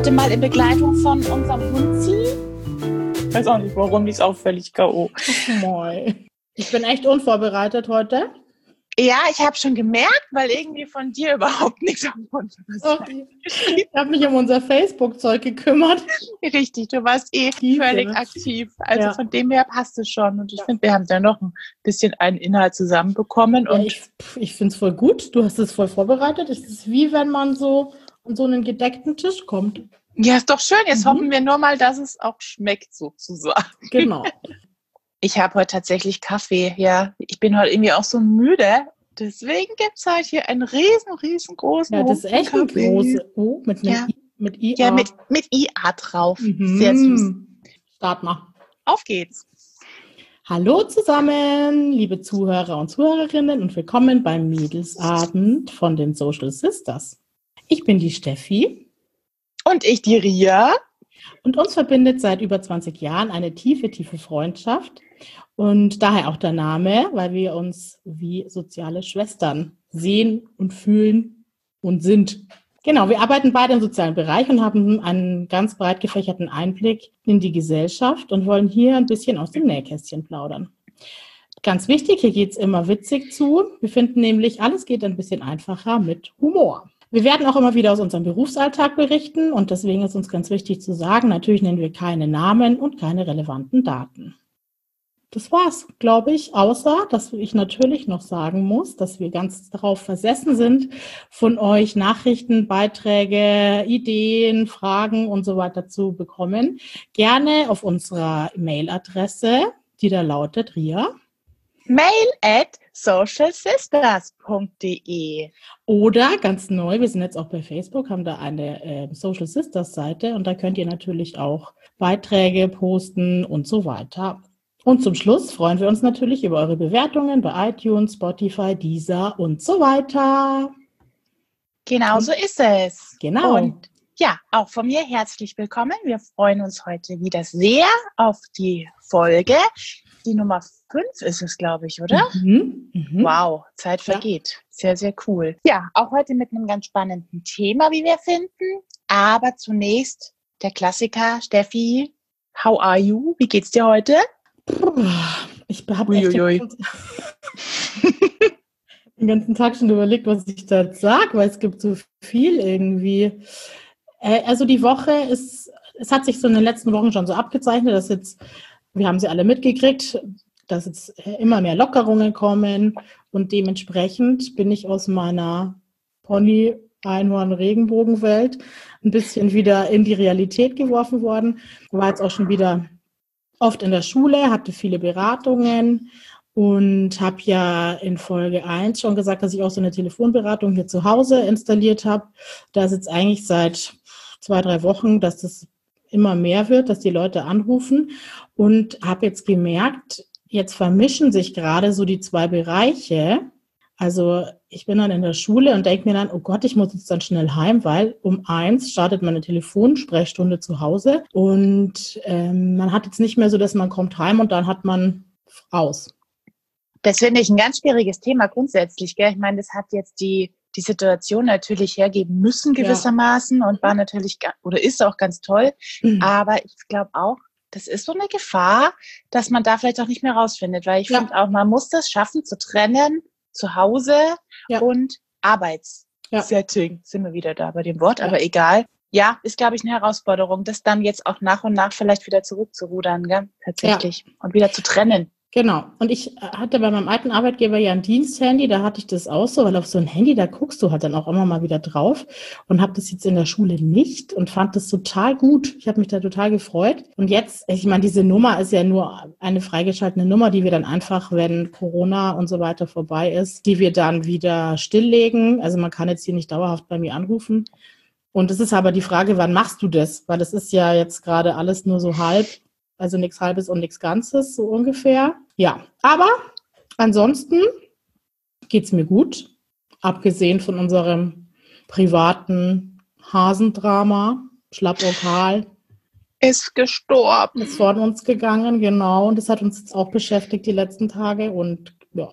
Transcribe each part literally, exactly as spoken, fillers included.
Heute mal in Begleitung von unserem Hunzi. Ich weiß auch nicht warum, die ist auch völlig K O. Moi. Ich bin echt unvorbereitet heute. Ja, ich habe schon gemerkt, weil irgendwie von dir überhaupt nichts am Mund ist. Okay. Ich habe mich um unser Facebook-Zeug gekümmert. Richtig, du warst eh Tiefe. völlig aktiv. Also Ja. von dem her passt es schon. Und ich Ja. finde, wir haben da noch ein bisschen einen Inhalt zusammenbekommen. Ja, und ich ich finde es voll gut. Du hast es voll vorbereitet. Es ist wie wenn man so an so einen gedeckten Tisch kommt. Ja, ist doch schön. Jetzt Mhm. hoffen wir nur mal, dass es auch schmeckt, sozusagen. Genau. Ich habe heute tatsächlich Kaffee, ja. Ich bin heute irgendwie auch so müde. Deswegen gibt es heute hier einen riesen, riesengroßen Ja, das ist echt ein Kaffee. großes O mit einem Ja. I, mit I A. Ja, mit, mit I A drauf. Mhm. Sehr süß. Start mal. Auf geht's. Hallo zusammen, liebe Zuhörer und Zuhörerinnen und willkommen beim Mädelsabend von den Social Sisters. Ich bin die Steffi. Und ich, die Ria. Und uns verbindet seit über zwanzig Jahren eine tiefe, tiefe Freundschaft. Und daher auch der Name, weil wir uns wie soziale Schwestern sehen und fühlen und sind. Genau, wir arbeiten beide im sozialen Bereich und haben einen ganz breit gefächerten Einblick in die Gesellschaft und wollen hier ein bisschen aus dem Nähkästchen plaudern. Ganz wichtig, hier geht es immer witzig zu. Wir finden nämlich, alles geht ein bisschen einfacher mit Humor. Wir werden auch immer wieder aus unserem Berufsalltag berichten und deswegen ist uns ganz wichtig zu sagen, natürlich nennen wir keine Namen und keine relevanten Daten. Das war's, glaube ich, außer, dass ich natürlich noch sagen muss, dass wir ganz darauf versessen sind, von euch Nachrichten, Beiträge, Ideen, Fragen und so weiter zu bekommen. Gerne auf unserer Mailadresse, die da lautet, Ria. Mail at social sisters punkt de. Oder ganz neu, wir sind jetzt auch bei Facebook, haben da eine äh, Social Sisters Seite und da könnt ihr natürlich auch Beiträge posten und so weiter. Und zum Schluss freuen wir uns natürlich über eure Bewertungen bei iTunes, Spotify, Deezer und so weiter. Genau so ist es. Genau. Und ja, auch von mir herzlich willkommen. Wir freuen uns heute wieder sehr auf die Folge. Die Nummer fünf ist es, glaube ich, oder? Mhm, mhm. Wow, Zeit vergeht. Sehr, sehr cool. Ja, auch heute mit einem ganz spannenden Thema, wie wir finden. Aber zunächst der Klassiker. Steffi, how are you? Wie geht's dir heute? Ich habe echt den, den ganzen Tag schon überlegt, was ich da sage, weil es gibt so viel irgendwie. Äh, also die Woche ist, es hat sich so in den letzten Wochen schon so abgezeichnet, dass jetzt, wir haben sie alle mitgekriegt, dass jetzt immer mehr Lockerungen kommen und dementsprechend bin ich aus meiner Pony-Einhorn-Regenbogenwelt ein bisschen wieder in die Realität geworfen worden. War jetzt auch schon wieder oft in der Schule, hatte viele Beratungen und habe ja in Folge eins schon gesagt, dass ich auch so eine Telefonberatung hier zu Hause installiert habe. Da ist jetzt eigentlich seit zwei, drei Wochen, dass das immer mehr wird, dass die Leute anrufen und habe jetzt gemerkt, jetzt vermischen sich gerade so die zwei Bereiche. Also ich bin dann in der Schule und denke mir dann, oh Gott, ich muss jetzt dann schnell heim, weil um eins startet meine Telefonsprechstunde zu Hause und ähm, man hat jetzt nicht mehr so, dass man kommt heim und dann hat man aus. Das finde ich ein ganz schwieriges Thema grundsätzlich, gell? Ich meine, das hat jetzt die, die Situation natürlich hergeben müssen gewissermaßen ja. und war natürlich, oder ist auch ganz toll, mhm. aber ich glaube auch, das ist so eine Gefahr, dass man da vielleicht auch nicht mehr rausfindet, weil ich ja. finde auch, man muss das schaffen zu trennen, zu Hause ja. und Arbeitssetting. Ja. Sind wir wieder da bei dem Wort, ja. aber egal. Ja, ist, glaube ich, eine Herausforderung, das dann jetzt auch nach und nach vielleicht wieder zurückzurudern, gell? Tatsächlich. Ja. Und wieder zu trennen. Genau. Und ich hatte bei meinem alten Arbeitgeber ja ein Diensthandy, da hatte ich das auch so, weil auf so ein Handy, da guckst du halt dann auch immer mal wieder drauf und habe das jetzt in der Schule nicht und fand das total gut. Ich habe mich da total gefreut. Und jetzt, ich meine, diese Nummer ist ja nur eine freigeschaltete Nummer, die wir dann einfach, wenn Corona und so weiter vorbei ist, die wir dann wieder stilllegen. Also man kann jetzt hier nicht dauerhaft bei mir anrufen. Und es ist aber die Frage, wann machst du das? Weil das ist ja jetzt gerade alles nur so halb. Also nichts Halbes und nichts Ganzes, so ungefähr. Ja, aber ansonsten geht's mir gut. Abgesehen von unserem privaten Hasendrama. Schlappokal. Ist gestorben. Ist von uns gegangen, genau. Und das hat uns jetzt auch beschäftigt die letzten Tage. Und ja.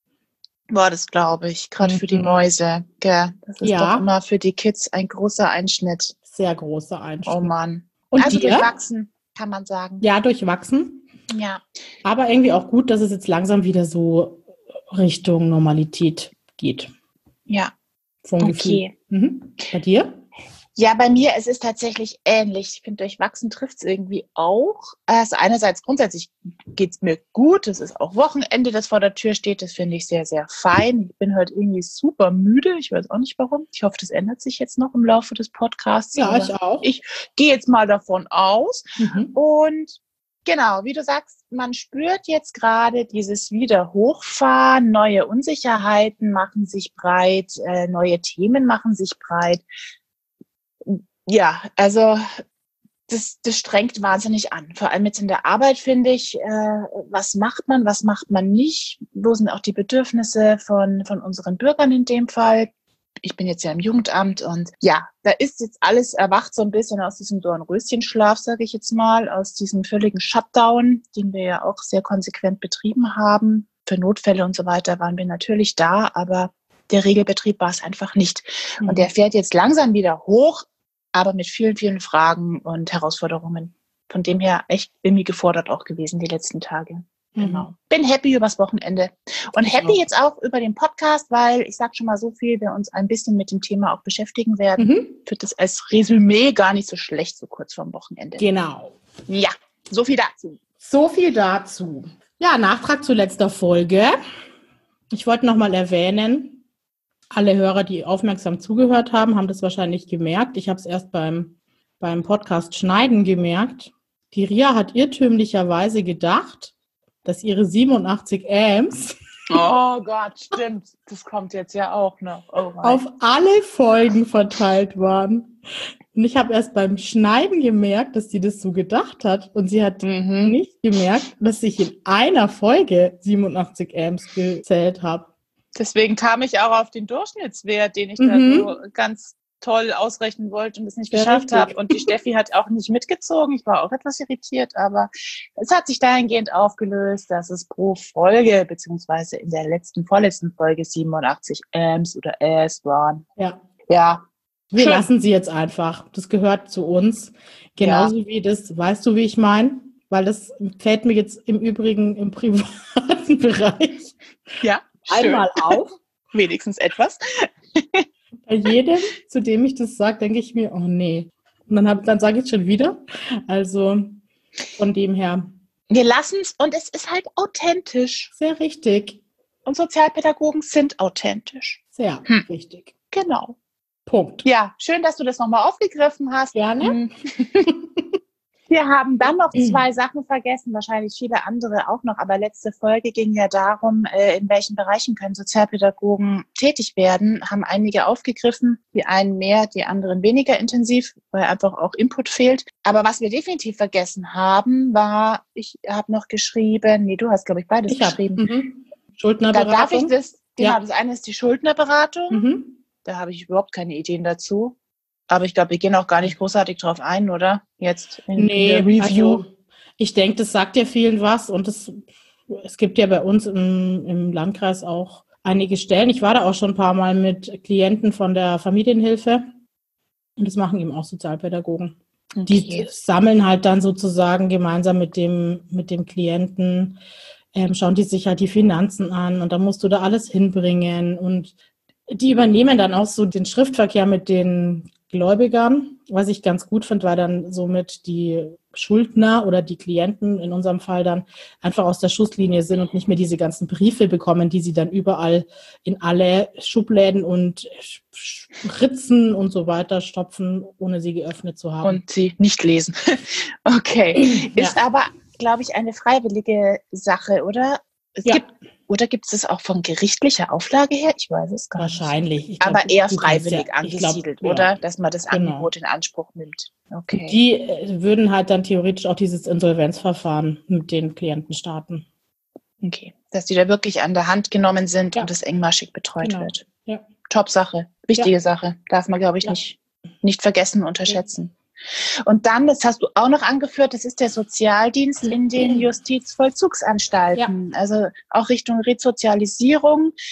War das, glaube ich, gerade mhm. für die Mäuse. Gell? Das ist ja. doch immer für die Kids ein großer Einschnitt. sehr großer Einschnitt. Oh Mann. Und also dir? durchwachsen, kann man sagen. Ja, durchwachsen. Ja. Aber irgendwie auch gut, dass es jetzt langsam wieder so Richtung Normalität geht. Ja. Vom Okay. Gefühl. Mhm. Bei dir? Ja, bei mir, es ist tatsächlich ähnlich. Ich finde, durchwachsen trifft es irgendwie auch. Also einerseits grundsätzlich geht es mir gut. Es ist auch Wochenende, das vor der Tür steht. Das finde ich sehr, sehr fein. Ich bin heute irgendwie super müde. Ich weiß auch nicht warum. Ich hoffe, das ändert sich jetzt noch im Laufe des Podcasts. Ja, ich auch. Ich gehe jetzt mal davon aus. Mhm. Und genau, wie du sagst, man spürt jetzt gerade dieses Wiederhochfahren. Neue Unsicherheiten machen sich breit. Äh, neue Themen machen sich breit. Ja, also das, das strengt wahnsinnig an. Vor allem jetzt in der Arbeit, finde ich, äh, was macht man, was macht man nicht? Wo sind auch die Bedürfnisse von, von unseren Bürgern in dem Fall? Ich bin jetzt ja im Jugendamt und ja, da ist jetzt alles erwacht so ein bisschen aus diesem Dornröschenschlaf, sage ich jetzt mal, aus diesem völligen Shutdown, den wir ja auch sehr konsequent betrieben haben. Für Notfälle und so weiter waren wir natürlich da, aber der Regelbetrieb war es einfach nicht. Mhm. Und der fährt jetzt langsam wieder hoch, aber mit vielen, vielen Fragen und Herausforderungen. Von dem her echt irgendwie gefordert auch gewesen die letzten Tage. Mhm. Genau. Bin happy übers Wochenende. Und Ich happy auch. jetzt auch über den Podcast, weil ich sage schon mal so viel, wir uns ein bisschen mit dem Thema auch beschäftigen werden. Mhm. Wird das als Resümee gar nicht so schlecht, so kurz vorm Wochenende. Genau. Ja, so viel dazu. So viel dazu. Ja, Nachtrag zu letzter Folge. Ich wollte nochmal erwähnen, alle Hörer, die aufmerksam zugehört haben, haben das wahrscheinlich gemerkt. Ich habe es erst beim, beim Podcast Schneiden gemerkt. Die Ria hat irrtümlicherweise gedacht, dass ihre siebenundachtzig Amps Oh Gott, stimmt. Das kommt jetzt ja auch noch. Oh mein. auf alle Folgen verteilt waren. Und ich habe erst beim Schneiden gemerkt, dass sie das so gedacht hat. Und sie hat Mhm. nicht gemerkt, dass ich in einer Folge siebenundachtzig Amps gezählt habe. Deswegen kam ich auch auf den Durchschnittswert, den ich Mhm. da so ganz toll ausrechnen wollte und es nicht Sehr geschafft richtig. habe. Und die Steffi hat auch nicht mitgezogen. Ich war auch etwas irritiert, aber es hat sich dahingehend aufgelöst, dass es pro Folge, beziehungsweise in der letzten, vorletzten Folge siebenundachtzig Amps oder As waren. Ja. Ja, Wir Schön. lassen sie jetzt einfach. Das gehört zu uns. Genauso wie das, weißt du, wie ich meine? Weil das fällt mir jetzt im Übrigen im privaten Bereich ja, einmal auf. Wenigstens etwas. Bei jedem, zu dem ich das sage, denke ich mir, oh nee. Und dann, hab- dann sage ich es schon wieder. Also von dem her Wir lassen es und es ist halt authentisch. sehr richtig. Und Sozialpädagogen sind authentisch. Sehr Hm. richtig. Genau. Punkt. Ja, schön, dass du das nochmal aufgegriffen hast. Gerne. Mhm. Wir haben dann noch zwei Sachen vergessen, wahrscheinlich viele andere auch noch, aber letzte Folge ging ja darum, äh, in welchen Bereichen können Sozialpädagogen tätig werden, haben einige aufgegriffen, die einen mehr, die anderen weniger intensiv, weil einfach auch Input fehlt. Aber was wir definitiv vergessen haben, war, ich habe noch geschrieben, nee, du hast, glaube ich, beides Ich habe geschrieben. mhm. Da Schuldnerberatung. darf ich das, genau, Ja. das eine ist die Schuldnerberatung. Mhm. Da habe ich überhaupt keine Ideen dazu. Aber ich glaube, wir gehen auch gar nicht großartig drauf ein, oder? Jetzt in, Nee, in der Review. also ich denke, das sagt ja vielen was und das, es gibt ja bei uns im, im Landkreis auch einige Stellen. Ich war da auch schon ein paar Mal mit Klienten von der Familienhilfe und das machen eben auch Sozialpädagogen. Die Okay. sammeln halt dann sozusagen gemeinsam mit dem, mit dem Klienten, ähm, schauen die sich halt die Finanzen an und dann musst du da alles hinbringen und die übernehmen dann auch so den Schriftverkehr mit den Gläubigern, was ich ganz gut finde, weil dann somit die Schuldner oder die Klienten in unserem Fall dann einfach aus der Schusslinie sind und nicht mehr diese ganzen Briefe bekommen, die sie dann überall in alle Schubläden und Ritzen und so weiter stopfen, ohne sie geöffnet zu haben. Und sie nicht lesen. Okay. Ja. Ist aber, glaube ich, eine freiwillige Sache, oder? Es Ja. gibt, oder gibt es das auch von gerichtlicher Auflage her? Ich weiß es gar Wahrscheinlich. Ich nicht. glaub, Aber eher du kannst freiwillig ja- ich glaub, angesiedelt, ja. oder? Dass man das Genau. Angebot in Anspruch nimmt. Okay. Die äh, würden halt dann theoretisch auch dieses Insolvenzverfahren mit den Klienten starten. Okay. Dass die da wirklich an der Hand genommen sind Ja. und das engmaschig betreut Genau. wird. Ja. Top-Sache. Wichtige Sache. Darf man, glaube ich, Ja. nicht, nicht vergessen, unterschätzen. Und dann, das hast du auch noch angeführt, das ist der Sozialdienst in den Justizvollzugsanstalten. Also auch Richtung Resozialisierung.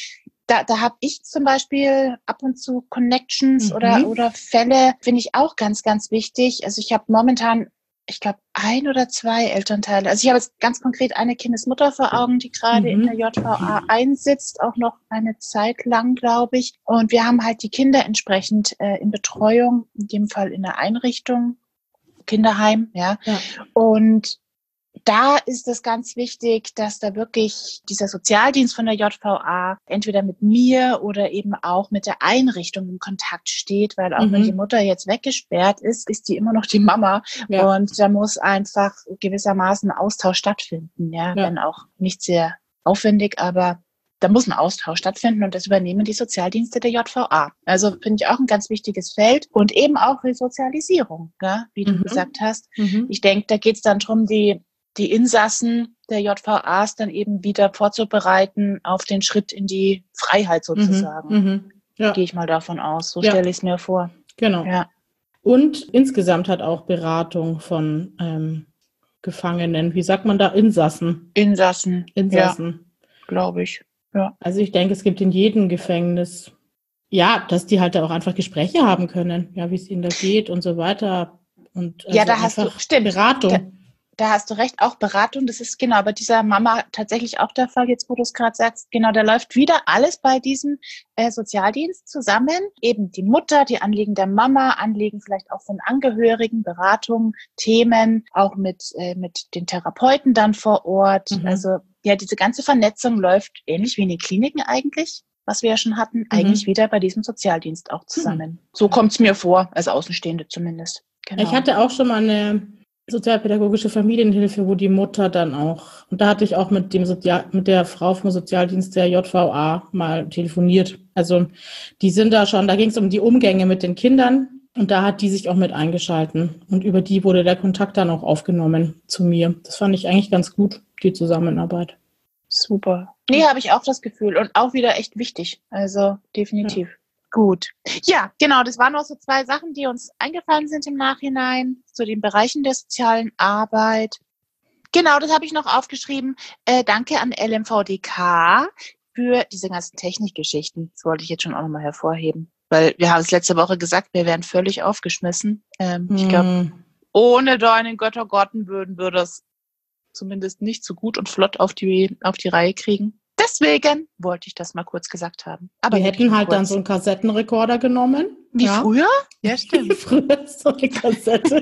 da, da habe ich zum Beispiel ab und zu Connections Mhm. oder, oder Fälle, finde ich auch ganz, ganz wichtig. Also ich habe momentan, ich glaube, ein oder zwei Elternteile. Also ich habe jetzt ganz konkret eine Kindesmutter vor Augen, die gerade Mhm. in der J V A einsitzt, auch noch eine Zeit lang, glaube ich. Und wir haben halt die Kinder entsprechend äh, in Betreuung, in dem Fall in der Einrichtung, Kinderheim, ja. Ja. Und da ist es ganz wichtig, dass da wirklich dieser Sozialdienst von der J V A entweder mit mir oder eben auch mit der Einrichtung in Kontakt steht, weil auch Mhm. wenn die Mutter jetzt weggesperrt ist, ist die immer noch die Mama. Ja. Und da muss einfach gewissermaßen Austausch stattfinden, ja, Ja. wenn auch nicht sehr aufwendig, aber da muss ein Austausch stattfinden und das übernehmen die Sozialdienste der J V A. Also finde ich auch ein ganz wichtiges Feld und eben auch Resozialisierung, ja, wie du Mhm. gesagt hast. Mhm. Ich denke, da geht es dann darum, die die Insassen der J V As dann eben wieder vorzubereiten auf den Schritt in die Freiheit sozusagen. Mhm. Mhm. Ja. Gehe ich mal davon aus. So Ja. stelle ich es mir vor. Genau. Ja. Und insgesamt hat auch Beratung von ähm, Gefangenen, wie sagt man da, Insassen. Insassen. Insassen. Ja, glaube ich. Ja. Also ich denke, es gibt in jedem Gefängnis, ja, dass die halt da auch einfach Gespräche haben können, ja, wie es ihnen da geht und so weiter. Und also Ja, da hast du, einfach stimmt. Beratung. Da, da hast du recht, auch Beratung, das ist genau bei dieser Mama tatsächlich auch der Fall, jetzt wo du es gerade sagst, genau, da läuft wieder alles bei diesem äh, Sozialdienst zusammen, eben die Mutter, die Anliegen der Mama, Anliegen vielleicht auch von Angehörigen, Beratung, Themen, auch mit, äh, mit den Therapeuten dann vor Ort, Mhm. also ja, diese ganze Vernetzung läuft ähnlich wie in den Kliniken eigentlich, was wir ja schon hatten, Mhm. eigentlich wieder bei diesem Sozialdienst auch zusammen. Mhm. So kommt es mir vor, als Außenstehende zumindest. Genau. Ich hatte auch schon mal eine sozialpädagogische Familienhilfe, wo die Mutter dann auch, und da hatte ich auch mit dem Sozial, mit der Frau vom Sozialdienst der J V A mal telefoniert. Also die sind da schon, da ging es um die Umgänge mit den Kindern und da hat die sich auch mit eingeschalten und über die wurde der Kontakt dann auch aufgenommen zu mir. Das fand ich eigentlich ganz gut, die Zusammenarbeit. Super. Nee, habe ich auch das Gefühl und auch wieder echt wichtig. Also definitiv. Ja. Gut. Ja, genau, das waren noch so zwei Sachen, die uns eingefallen sind im Nachhinein zu den Bereichen der sozialen Arbeit. Genau, das habe ich noch aufgeschrieben. Äh, danke an L M V D K für diese ganzen Technikgeschichten. Das wollte ich jetzt schon auch nochmal hervorheben. Weil wir haben es letzte Woche gesagt, wir wären völlig aufgeschmissen. Ähm, mm. Ich glaube, ohne deinen Göttergotten würden wir das zumindest nicht so gut und flott auf die, auf die Reihe kriegen. Deswegen wollte ich das mal kurz gesagt haben. Aber wir hätten halt kurz. dann so einen Kassettenrekorder genommen. Wie ja. früher? Ja, stimmt. Wie früher so eine Kassette.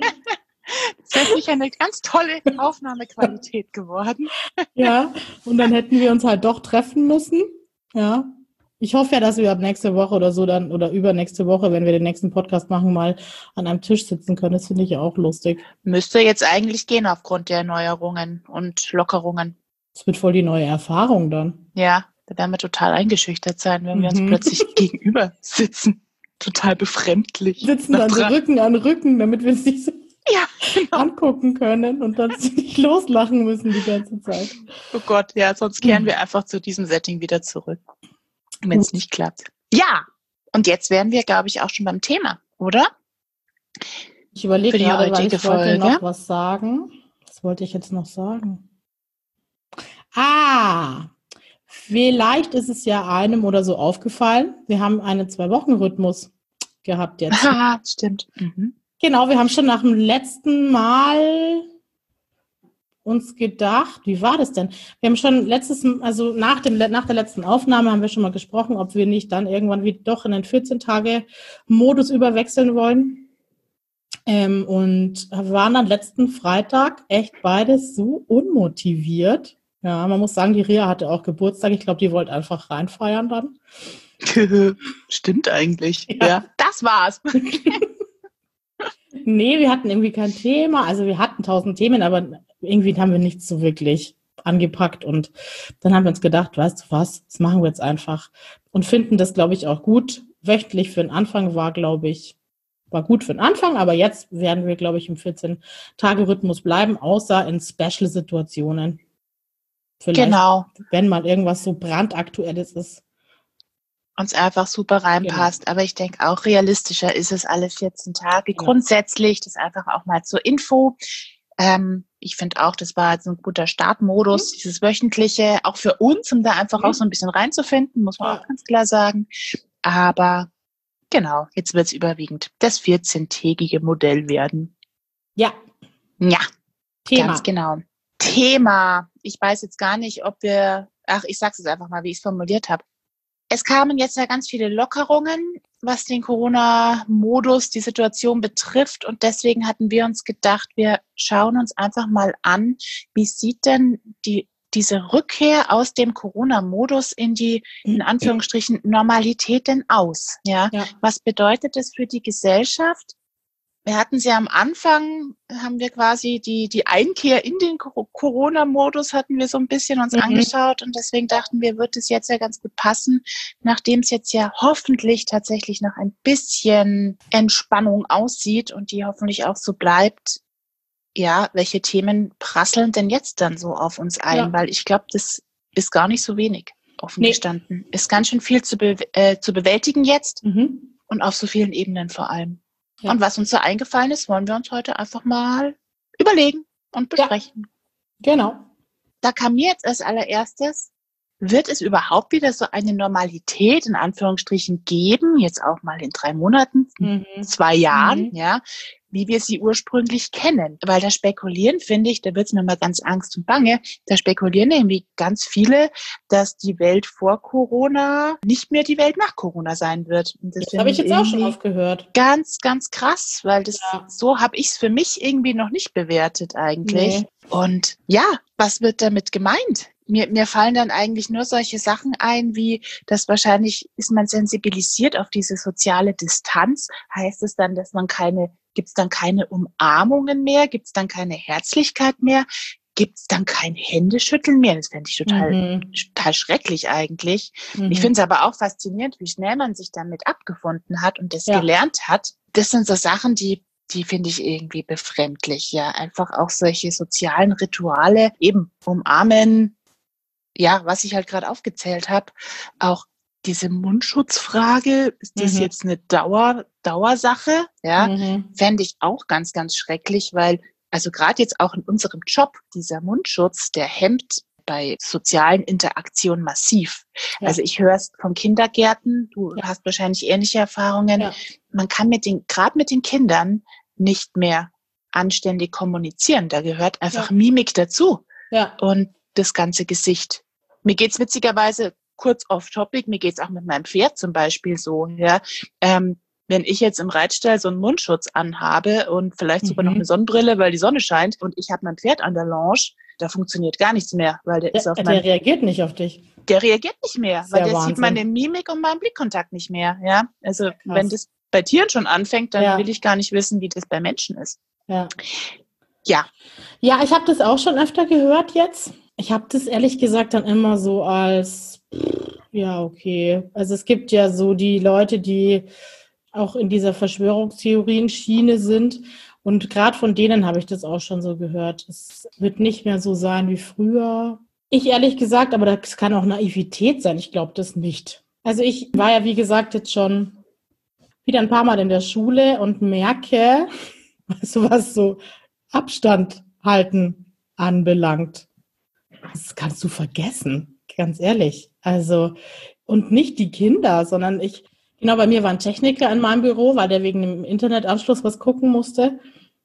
Das wäre sicher eine ganz tolle Aufnahmequalität geworden. Ja, und dann hätten wir uns halt doch treffen müssen. Ja. Ich hoffe ja, dass wir ab nächste Woche oder so dann, oder übernächste Woche, wenn wir den nächsten Podcast machen, mal an einem Tisch sitzen können. Das finde ich auch lustig. Müsste jetzt eigentlich gehen aufgrund der Neuerungen und Lockerungen. Das wird voll die neue Erfahrung dann. Ja, da werden wir total eingeschüchtert sein, wenn mhm. wir uns plötzlich gegenüber sitzen. Total befremdlich. Sitzen dann so Rücken an Rücken, damit wir es nicht so ja, genau. angucken können und dann nicht loslachen müssen die ganze Zeit. Oh Gott, ja, sonst kehren wir einfach zu diesem Setting wieder zurück, wenn es nicht klappt. Ja, und jetzt wären wir, glaube ich, auch schon beim Thema, oder? Ich überlege gerade, weil ich Folge. wollte noch was sagen. Was wollte ich jetzt noch sagen? Ah, vielleicht ist es ja einem oder so aufgefallen. Wir haben einen Zwei-Wochen-Rhythmus gehabt jetzt. Ah, stimmt. Mhm. Genau, wir haben schon nach dem letzten Mal uns gedacht, wie war das denn? Wir haben schon letztes, also nach dem, nach der letzten Aufnahme haben wir schon mal gesprochen, ob wir nicht dann irgendwann wieder doch in den vierzehn-Tage-Modus überwechseln wollen. Ähm, und waren dann letzten Freitag echt beides so unmotiviert. Ja, man muss sagen, die Ria hatte auch Geburtstag. Ich glaube, die wollte einfach reinfeiern dann. Stimmt eigentlich. Ja, ja. Das war's. Nee, wir hatten irgendwie kein Thema. Also wir hatten tausend Themen, aber irgendwie haben wir nichts so wirklich angepackt. Und dann haben wir uns gedacht, weißt du was, das machen wir jetzt einfach. Und finden das, glaube ich, auch gut. Wöchentlich für den Anfang war, glaube ich, war gut für den Anfang. Aber jetzt werden wir, glaube ich, im vierzehn-Tage-Rhythmus bleiben, außer in Special-Situationen. Vielleicht, genau. Wenn mal irgendwas so brandaktuelles ist. Uns einfach super reinpasst. Genau. Aber ich denke auch realistischer ist es alle vierzehn Tage. Genau. Grundsätzlich, das einfach auch mal zur Info. Ähm, ich finde auch, das war jetzt ein guter Startmodus, mhm. dieses wöchentliche, auch für uns, um da einfach mhm. auch so ein bisschen reinzufinden, muss man ja. auch ganz klar sagen. Aber genau, jetzt wird es überwiegend das vierzehntägige Modell werden. Ja. Ja, Thema. Ganz genau. Thema. Ich weiß jetzt gar nicht, ob wir, ach, ich sag's jetzt einfach mal, wie ich es formuliert habe. Es kamen jetzt ja ganz viele Lockerungen, was den Corona-Modus, die Situation betrifft. Und deswegen hatten wir uns gedacht, wir schauen uns einfach mal an, wie sieht denn die, diese Rückkehr aus dem Corona-Modus in die, in Anführungsstrichen, Normalität denn aus? Ja? ja. Was bedeutet das für die Gesellschaft? Wir hatten sie am Anfang, haben wir quasi die, die Einkehr in den Corona-Modus hatten wir so ein bisschen uns mhm. angeschaut und deswegen dachten wir, wird es jetzt ja ganz gut passen, nachdem es jetzt ja hoffentlich tatsächlich noch ein bisschen Entspannung aussieht und die hoffentlich auch so bleibt. Ja, welche Themen prasseln denn jetzt dann so auf uns ein? Ja. Weil ich glaube, das ist gar nicht so wenig, offen nee. gestanden. Ist ganz schön viel zu, be- äh, zu bewältigen jetzt mhm. und auf so vielen Ebenen vor allem. Ja. Und was uns so eingefallen ist, wollen wir uns heute einfach mal überlegen und besprechen. Ja. Genau. Da kam mir jetzt als allererstes, wird es überhaupt wieder so eine Normalität in Anführungsstrichen geben, jetzt auch mal in drei Monaten, mhm. zwei Jahren, mhm. ja, wie wir sie ursprünglich kennen. Weil da spekulieren, finde ich, da wird es mir mal ganz Angst und Bange, da spekulieren irgendwie ganz viele, dass die Welt vor Corona nicht mehr die Welt nach Corona sein wird. Und das das habe ich jetzt auch schon oft gehört. Ganz, ganz krass, weil das ja. so habe ich es für mich irgendwie noch nicht bewertet eigentlich. Nee. Und ja, was wird damit gemeint? Mir, mir fallen dann eigentlich nur solche Sachen ein, wie, dass wahrscheinlich ist man sensibilisiert auf diese soziale Distanz. Heißt es dann, dass man keine, gibt es dann keine Umarmungen mehr? Gibt es dann keine Herzlichkeit mehr? Gibt es dann kein Händeschütteln mehr? Das fände ich total, mhm. total schrecklich eigentlich. Mhm. Ich finde es aber auch faszinierend, wie schnell man sich damit abgefunden hat und das ja. gelernt hat. Das sind so Sachen, die Die finde ich irgendwie befremdlich, ja. Einfach auch solche sozialen Rituale, eben umarmen, ja, was ich halt gerade aufgezählt habe, auch diese Mundschutzfrage, ist das mhm. jetzt eine Dauer, Dauersache? Ja, mhm. fände ich auch ganz, ganz schrecklich, weil, also gerade jetzt auch in unserem Job, dieser Mundschutz, der hemmt bei sozialen Interaktionen massiv. Ja. Also ich höre es von Kindergärten, du ja. hast wahrscheinlich ähnliche Erfahrungen. Ja. Man kann mit den, gerade mit den Kindern nicht mehr anständig kommunizieren. Da gehört einfach ja. Mimik dazu. Ja. Und das ganze Gesicht. Mir geht's witzigerweise kurz off-topic, mir geht's auch mit meinem Pferd zum Beispiel so, ja. Ähm, wenn ich jetzt im Reitstall so einen Mundschutz anhabe und vielleicht sogar mhm. noch eine Sonnenbrille, weil die Sonne scheint und ich habe mein Pferd an der Longe, da funktioniert gar nichts mehr, weil der, der ist auf Der reagiert nicht auf dich. Der reagiert nicht mehr, weil der Wahnsinn. Sieht meine Mimik und meinen Blickkontakt nicht mehr, ja. Also ja, wenn das bei Tieren schon anfängt, dann ja. will ich gar nicht wissen, wie das bei Menschen ist. Ja. Ja. Ja, ich habe das auch schon öfter gehört jetzt. Ich habe das ehrlich gesagt dann immer so als, ja, okay. Also es gibt ja so die Leute, die auch in dieser Verschwörungstheorien-Schiene sind. Und gerade von denen habe ich das auch schon so gehört. Es wird nicht mehr so sein wie früher. Ich ehrlich gesagt, aber das kann auch Naivität sein. Ich glaube das nicht. Also ich war ja, wie gesagt, jetzt schon wieder ein paar Mal in der Schule und merke, so was so Abstand halten anbelangt. Das kannst du vergessen, ganz ehrlich. Also, und nicht die Kinder, sondern ich, genau, bei mir war ein Techniker in meinem Büro, weil der wegen dem Internetanschluss was gucken musste.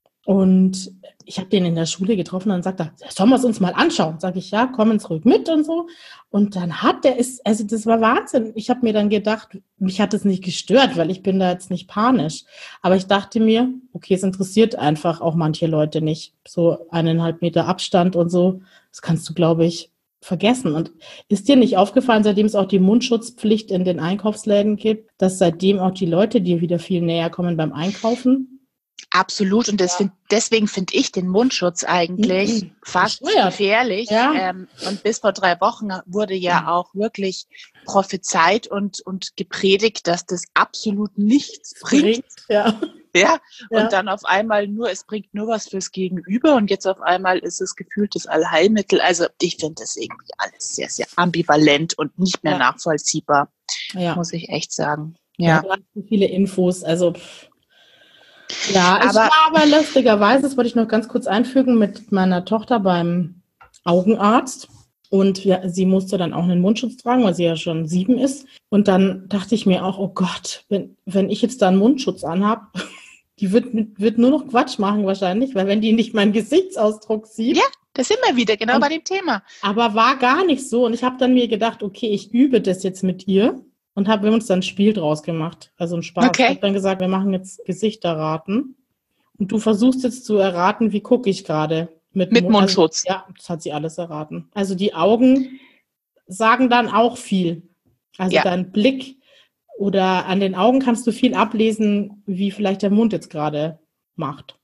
Und ich habe den in der Schule getroffen und dann sagt er, sollen wir es uns mal anschauen? Sag ich, ja, kommen zurück mit und so. Und dann hat der es, also das war Wahnsinn. Ich habe mir dann gedacht, mich hat es nicht gestört, weil ich bin da jetzt nicht panisch. Aber ich dachte mir, okay, es interessiert einfach auch manche Leute nicht. So eineinhalb Meter Abstand und so, das kannst du, glaube ich, vergessen. Und ist dir nicht aufgefallen, seitdem es auch die Mundschutzpflicht in den Einkaufsläden gibt, dass seitdem auch die Leute dir wieder viel näher kommen beim Einkaufen? Absolut. Und das ja. find, deswegen finde ich den Mundschutz eigentlich mhm. fast Bescheuert. gefährlich. Ja. Ähm, und bis vor drei Wochen wurde ja auch wirklich prophezeit und, und gepredigt, dass das absolut nichts bringt. Ja. Ja. Und ja. dann auf einmal nur, es bringt nur was fürs Gegenüber und jetzt auf einmal ist es gefühlt das Allheilmittel. Also ich finde das irgendwie alles sehr, sehr ambivalent und nicht mehr ja. nachvollziehbar, ja. muss ich echt sagen. Ja. ja du hast so viele Infos, also Ja, ich Aber war aber lustigerweise, das wollte ich noch ganz kurz einfügen, mit meiner Tochter beim Augenarzt. Und ja, sie musste dann auch einen Mundschutz tragen, weil sie ja schon sieben ist. Und dann dachte ich mir auch, oh Gott, wenn, wenn ich jetzt da einen Mundschutz anhab, die wird, wird nur noch Quatsch machen wahrscheinlich, weil wenn die nicht meinen Gesichtsausdruck sieht. ja, das sind wir wieder, genau Und, bei dem Thema. Aber war gar nicht so. Und ich habe dann mir gedacht, okay, ich übe das jetzt mit ihr. Und haben wir uns dann ein Spiel draus gemacht, also ein Spaß. Okay. Ich habe dann gesagt, wir machen jetzt Gesichterraten. Und du versuchst jetzt zu erraten, wie gucke ich gerade. Mit, Mit Mund- Mundschutz. Also, ja, das hat sie alles erraten. Also die Augen sagen dann auch viel. Also Ja. dein Blick oder an den Augen kannst du viel ablesen, wie vielleicht der Mund jetzt gerade macht.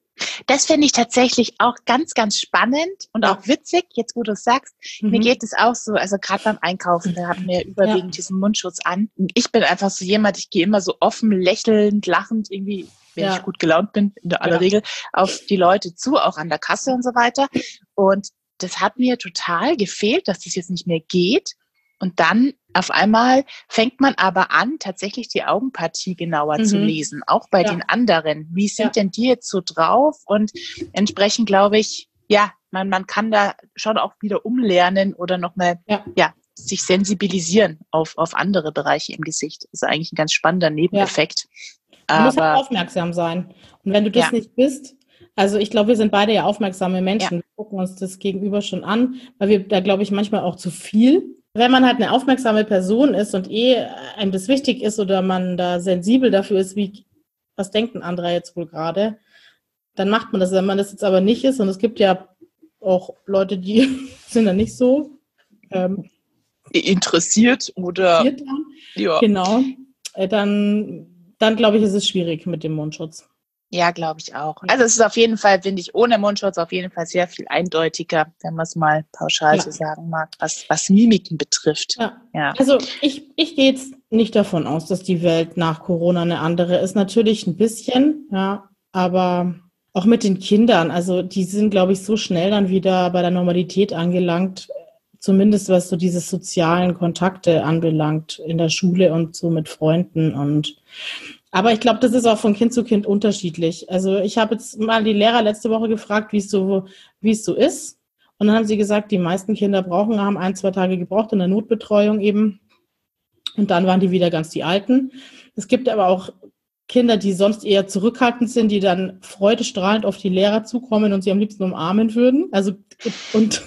Das finde ich tatsächlich auch ganz, ganz spannend und Ja. auch witzig, jetzt wo du es sagst. Mhm. Mir geht es auch so, also gerade beim Einkaufen, da haben wir überwiegend Ja. diesen Mundschutz an. Ich bin einfach so jemand, ich gehe immer so offen, lächelnd, lachend, irgendwie, wenn Ja. ich gut gelaunt bin, in der aller Ja. Regel, auf die Leute zu, auch an der Kasse und so weiter. Und das hat mir total gefehlt, dass das jetzt nicht mehr geht. Und dann auf einmal fängt man aber an, tatsächlich die Augenpartie genauer Mhm. zu lesen, auch bei Ja. den anderen. Wie sind Ja. denn die jetzt so drauf? Und entsprechend glaube ich, ja, man, man kann da schon auch wieder umlernen oder nochmal, Ja. ja, sich sensibilisieren auf, auf andere Bereiche im Gesicht. Das ist eigentlich ein ganz spannender Nebeneffekt. Du musst halt Aber aufmerksam sein. Und wenn du das Ja. nicht bist, also ich glaube, wir sind beide ja aufmerksame Menschen. Wir gucken uns das Gegenüber schon an, weil wir da, glaube ich, manchmal auch zu viel. Wenn man halt eine aufmerksame Person ist und eh einem das wichtig ist oder man da sensibel dafür ist, wie, was denkt ein anderer jetzt wohl gerade, dann macht man das. Wenn man das jetzt aber nicht ist, und es gibt ja auch Leute, die sind da nicht so ähm, interessiert oder, interessiert dran. ja. Genau, äh, dann, dann glaube ich, ist es schwierig mit dem Mundschutz. Ja, glaube ich auch. Also es ist auf jeden Fall, finde ich, ohne Mundschutz auf jeden Fall sehr viel eindeutiger, wenn man es mal pauschal Ja. so sagen mag, was, was Mimiken betrifft. Ja. Ja. Also ich, ich gehe jetzt nicht davon aus, dass die Welt nach Corona eine andere ist. Natürlich ein bisschen, ja, aber auch mit den Kindern, also die sind, glaube ich, so schnell dann wieder bei der Normalität angelangt, zumindest was so diese sozialen Kontakte anbelangt in der Schule und so mit Freunden und aber ich glaube, das ist auch von Kind zu Kind unterschiedlich. Also ich habe jetzt mal die Lehrer letzte Woche gefragt, wie es so, wie es so ist. Und dann haben sie gesagt, die meisten Kinder brauchen, haben ein, zwei Tage gebraucht in der Notbetreuung eben. Und dann waren die wieder ganz die Alten. Es gibt aber auch Kinder, die sonst eher zurückhaltend sind, die dann freudestrahlend auf die Lehrer zukommen und sie am liebsten umarmen würden. Also und,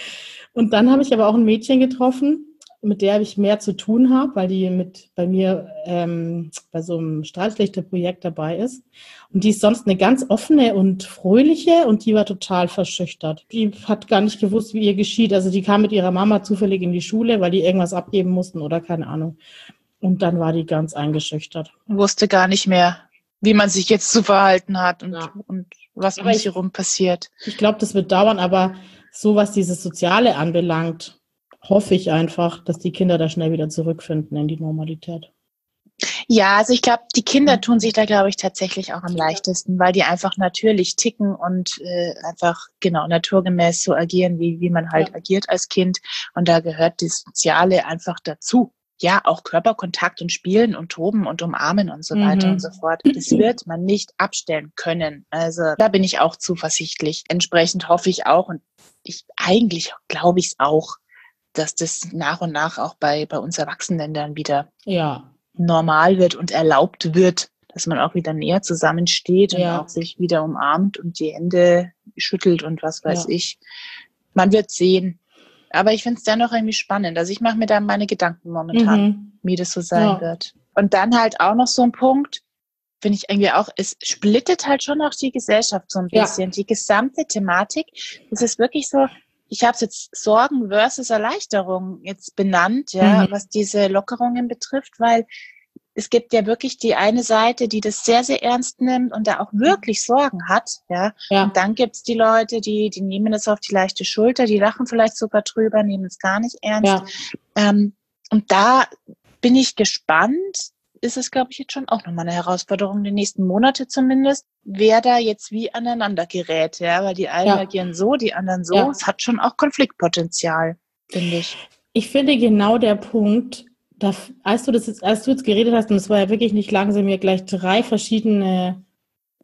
und dann habe ich aber auch ein Mädchen getroffen, mit der ich mehr zu tun habe, weil die mit bei mir ähm, bei so einem Streitschlichterprojekt dabei ist. Und die ist sonst eine ganz offene und fröhliche und die war total verschüchtert. Die hat gar nicht gewusst, wie ihr geschieht. Also die kam mit ihrer Mama zufällig in die Schule, weil die irgendwas abgeben mussten oder keine Ahnung. Und dann war die ganz eingeschüchtert. Wusste gar nicht mehr, wie man sich jetzt zu verhalten hat und, Ja. und was um Aber sich ich- herum passiert. Ich glaube, das wird dauern, aber so was dieses Soziale anbelangt, hoffe ich einfach, dass die Kinder da schnell wieder zurückfinden in die Normalität. Ja, also ich glaube, die Kinder tun sich da, glaube ich, tatsächlich auch am leichtesten, weil die einfach natürlich ticken und äh, einfach genau naturgemäß so agieren, wie, wie man halt Ja. agiert als Kind. Und da gehört das Soziale einfach dazu. Ja, auch Körperkontakt und Spielen und Toben und Umarmen und so Mhm. weiter und so fort. Das wird man nicht abstellen können. Also da bin ich auch zuversichtlich. Entsprechend hoffe ich auch und ich eigentlich glaube ich es auch, dass das nach und nach auch bei, bei uns Erwachsenen dann wieder Ja, normal wird und erlaubt wird, dass man auch wieder näher zusammensteht und Ja. auch sich wieder umarmt und die Hände schüttelt und was weiß Ja. ich. Man wird sehen. Aber ich finde es dennoch irgendwie spannend. Also ich mache mir da meine Gedanken momentan, Mhm. wie das so sein Ja. wird. Und dann halt auch noch so ein Punkt, finde ich irgendwie auch, es splittet halt schon auch die Gesellschaft so ein Ja. bisschen. Die gesamte Thematik, es ist wirklich so, ich habe es jetzt Sorgen versus Erleichterung jetzt benannt, ja, Mhm. was diese Lockerungen betrifft, weil es gibt ja wirklich die eine Seite, die das sehr, sehr ernst nimmt und da auch wirklich Sorgen hat, ja. Ja. Und dann gibt's die Leute, die, die nehmen es auf die leichte Schulter, die lachen vielleicht sogar drüber, nehmen es gar nicht ernst. Ja. Ähm, und da bin ich gespannt, ist es, glaube ich, jetzt schon auch nochmal eine Herausforderung, die nächsten Monate zumindest, wer da jetzt wie aneinander gerät, ja, weil die einen Ja. agieren so, die anderen so. Ja. Es hat schon auch Konfliktpotenzial, finde ich. Ich finde genau der Punkt, da, als du das jetzt, als du jetzt geredet hast, und es war ja wirklich nicht lang, sind mir gleich drei verschiedene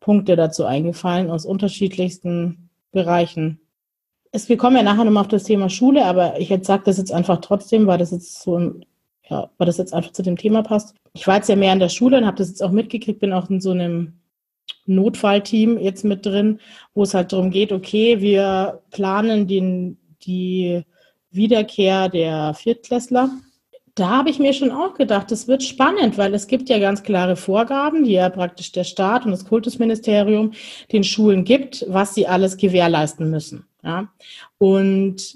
Punkte dazu eingefallen aus unterschiedlichsten Bereichen. Es, wir kommen ja nachher nochmal auf das Thema Schule, aber ich jetzt sage das jetzt einfach trotzdem, weil das jetzt so ein, ja, weil das jetzt einfach zu dem Thema passt. Ich war jetzt ja mehr in der Schule und habe das jetzt auch mitgekriegt, bin auch in so einem Notfallteam jetzt mit drin, wo es halt darum geht, okay, wir planen den, die Wiederkehr der Viertklässler. Da habe ich mir schon auch gedacht, das wird spannend, weil es gibt ja ganz klare Vorgaben, die ja praktisch der Staat und das Kultusministerium den Schulen gibt, was sie alles gewährleisten müssen. Ja? Und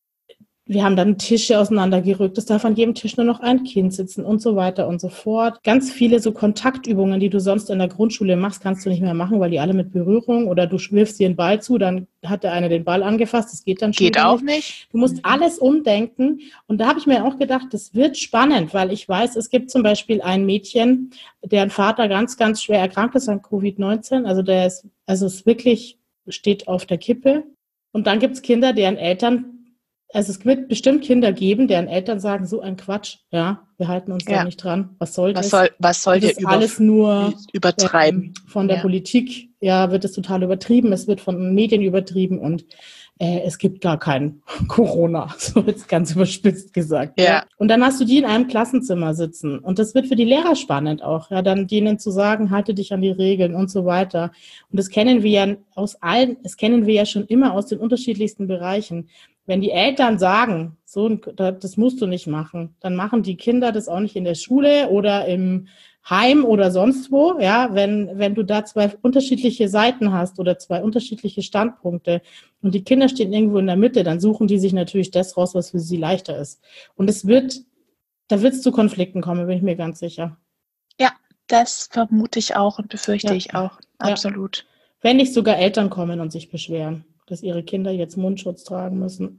wir haben dann Tische auseinandergerückt, es darf an jedem Tisch nur noch ein Kind sitzen und so weiter und so fort. Ganz viele so Kontaktübungen, die du sonst in der Grundschule machst, kannst du nicht mehr machen, weil die alle mit Berührung oder du wirfst dir einen Ball zu, dann hat der eine den Ball angefasst, das geht dann schon Geht auch nicht. Du musst alles umdenken und da habe ich mir auch gedacht, das wird spannend, weil ich weiß, es gibt zum Beispiel ein Mädchen, deren Vater ganz, ganz schwer erkrankt ist an Covid neunzehn, also der ist, also es wirklich steht auf der Kippe und dann gibt es Kinder, deren Eltern Also es wird bestimmt Kinder geben, deren Eltern sagen, so ein Quatsch, ja, wir halten uns ja. da nicht dran. Was soll was das? Soll, was soll das der ist alles nur übertreiben? Ähm, von der ja. Politik, ja, wird es total übertrieben. Es wird von den Medien übertrieben und äh, es gibt gar kein Corona, so jetzt ganz überspitzt gesagt. Ja. ja. Und dann hast du die in einem Klassenzimmer sitzen und das wird für die Lehrer spannend auch, ja, dann denen zu sagen, halte dich an die Regeln und so weiter. Und das kennen wir ja aus allen, das kennen wir ja schon immer aus den unterschiedlichsten Bereichen. Wenn die Eltern sagen, so, das musst du nicht machen, dann machen die Kinder das auch nicht in der Schule oder im Heim oder sonst wo. Ja, wenn, wenn du da zwei unterschiedliche Seiten hast oder zwei unterschiedliche Standpunkte und die Kinder stehen irgendwo in der Mitte, dann suchen die sich natürlich das raus, was für sie leichter ist. Und es wird, da wird es zu Konflikten kommen, bin ich mir ganz sicher. Ja, das vermute ich auch und befürchte ja. ich auch. Absolut. Ja. Wenn nicht sogar Eltern kommen und sich beschweren, dass ihre Kinder jetzt Mundschutz tragen müssen.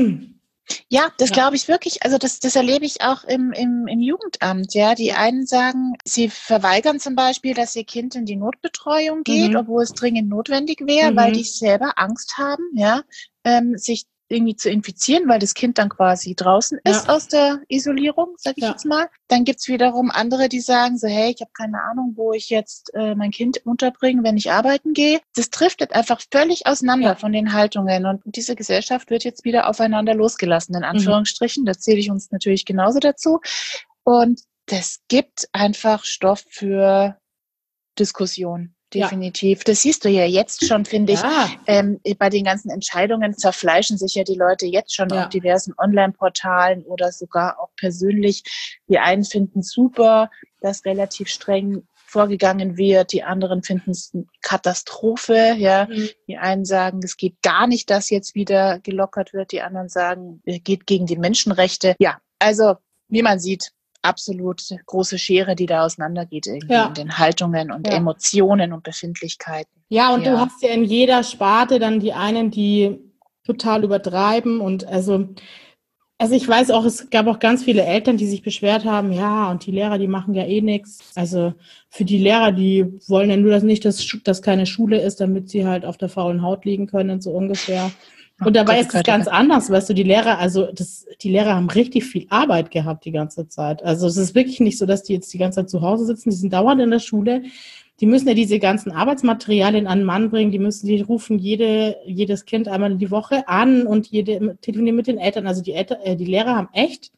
Ja, das ja. glaube ich wirklich. Also das, das erlebe ich auch im, im, im Jugendamt. Ja, die einen sagen, sie verweigern zum Beispiel, dass ihr Kind in die Notbetreuung geht, mhm. obwohl es dringend notwendig wäre, mhm. weil die selber Angst haben, ja, ähm, sich irgendwie zu infizieren, weil das Kind dann quasi draußen ist ja. aus der Isolierung, sag ich ja. jetzt mal. Dann gibt's wiederum andere, die sagen so, hey, ich habe keine Ahnung, wo ich jetzt äh, mein Kind unterbringe, wenn ich arbeiten gehe. Das driftet einfach völlig auseinander ja. von den Haltungen und diese Gesellschaft wird jetzt wieder aufeinander losgelassen, in Anführungsstrichen. Mhm. Da zähle ich uns natürlich genauso dazu. Und das gibt einfach Stoff für Diskussion. Definitiv. Ja. Das siehst du ja jetzt schon, finde ja. ich. Ähm, bei den ganzen Entscheidungen zerfleischen sich ja die Leute jetzt schon ja. auf diversen Online-Portalen oder sogar auch persönlich. Die einen finden es super, dass relativ streng vorgegangen wird. Die anderen finden es eine Katastrophe. Ja, mhm. Die einen sagen, es geht gar nicht, dass jetzt wieder gelockert wird. Die anderen sagen, es geht gegen die Menschenrechte. Ja, also wie man sieht, absolut große Schere, die da auseinandergeht irgendwie ja. in den Haltungen und ja. Emotionen und Befindlichkeiten. Ja, und ja. du hast ja in jeder Sparte dann die einen, die total übertreiben und also, also ich weiß auch, es gab auch ganz viele Eltern, die sich beschwert haben, ja, und die Lehrer, die machen ja eh nichts. Also für die Lehrer, die wollen ja nur, dass nicht, dass, dass keine Schule ist, damit sie halt auf der faulen Haut liegen können, so ungefähr. Und dabei ist es ganz anders, weißt du, die Lehrer, also das, die Lehrer haben richtig viel Arbeit gehabt die ganze Zeit. Also es ist wirklich nicht so, dass die jetzt die ganze Zeit zu Hause sitzen, die sind dauernd in der Schule. Die müssen ja diese ganzen Arbeitsmaterialien an den Mann bringen, die müssen, die rufen jede, jedes Kind einmal die Woche an und jede telefonieren mit den Eltern. Also die Eltern, äh, die Lehrer haben echt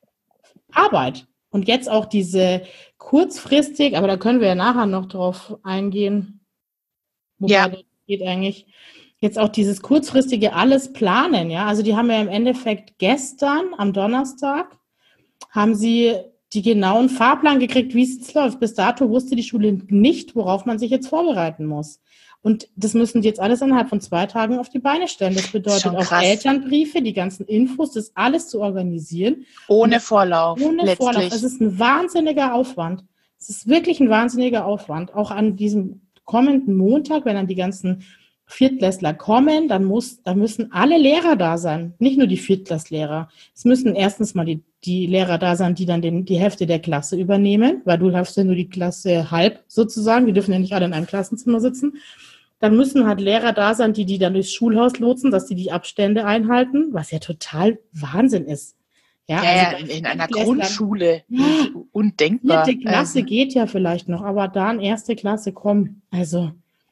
Arbeit. Und jetzt auch diese kurzfristig, aber da können wir ja nachher noch drauf eingehen, wobei ja. das geht eigentlich. Jetzt auch dieses kurzfristige alles planen, ja. Also die haben ja im Endeffekt gestern am Donnerstag haben sie die genauen Fahrplan gekriegt, wie es jetzt läuft. Bis dato wusste die Schule nicht, worauf man sich jetzt vorbereiten muss. Und das müssen die jetzt alles innerhalb von zwei Tagen auf die Beine stellen. Das bedeutet auch Elternbriefe, die ganzen Infos, das alles zu organisieren. Ohne Vorlauf. Ohne letztlich. Vorlauf. Es ist ein wahnsinniger Aufwand. Es ist wirklich ein wahnsinniger Aufwand. Auch an diesem kommenden Montag, wenn dann die ganzen Viertklässler kommen, dann muss, da müssen alle Lehrer da sein, nicht nur die Viertklasslehrer. Es müssen erstens mal die, die Lehrer da sein, die dann den, die Hälfte der Klasse übernehmen, weil du hast ja nur die Klasse halb sozusagen, die dürfen ja nicht alle in einem Klassenzimmer sitzen. Dann müssen halt Lehrer da sein, die die dann durchs Schulhaus lotsen, dass die die Abstände einhalten, was ja total Wahnsinn ist. Ja, ja, also in, in einer Grundschule. Ja, undenkbar. Vierte Klasse also. Geht ja vielleicht noch, aber dann erste Klasse kommen. Also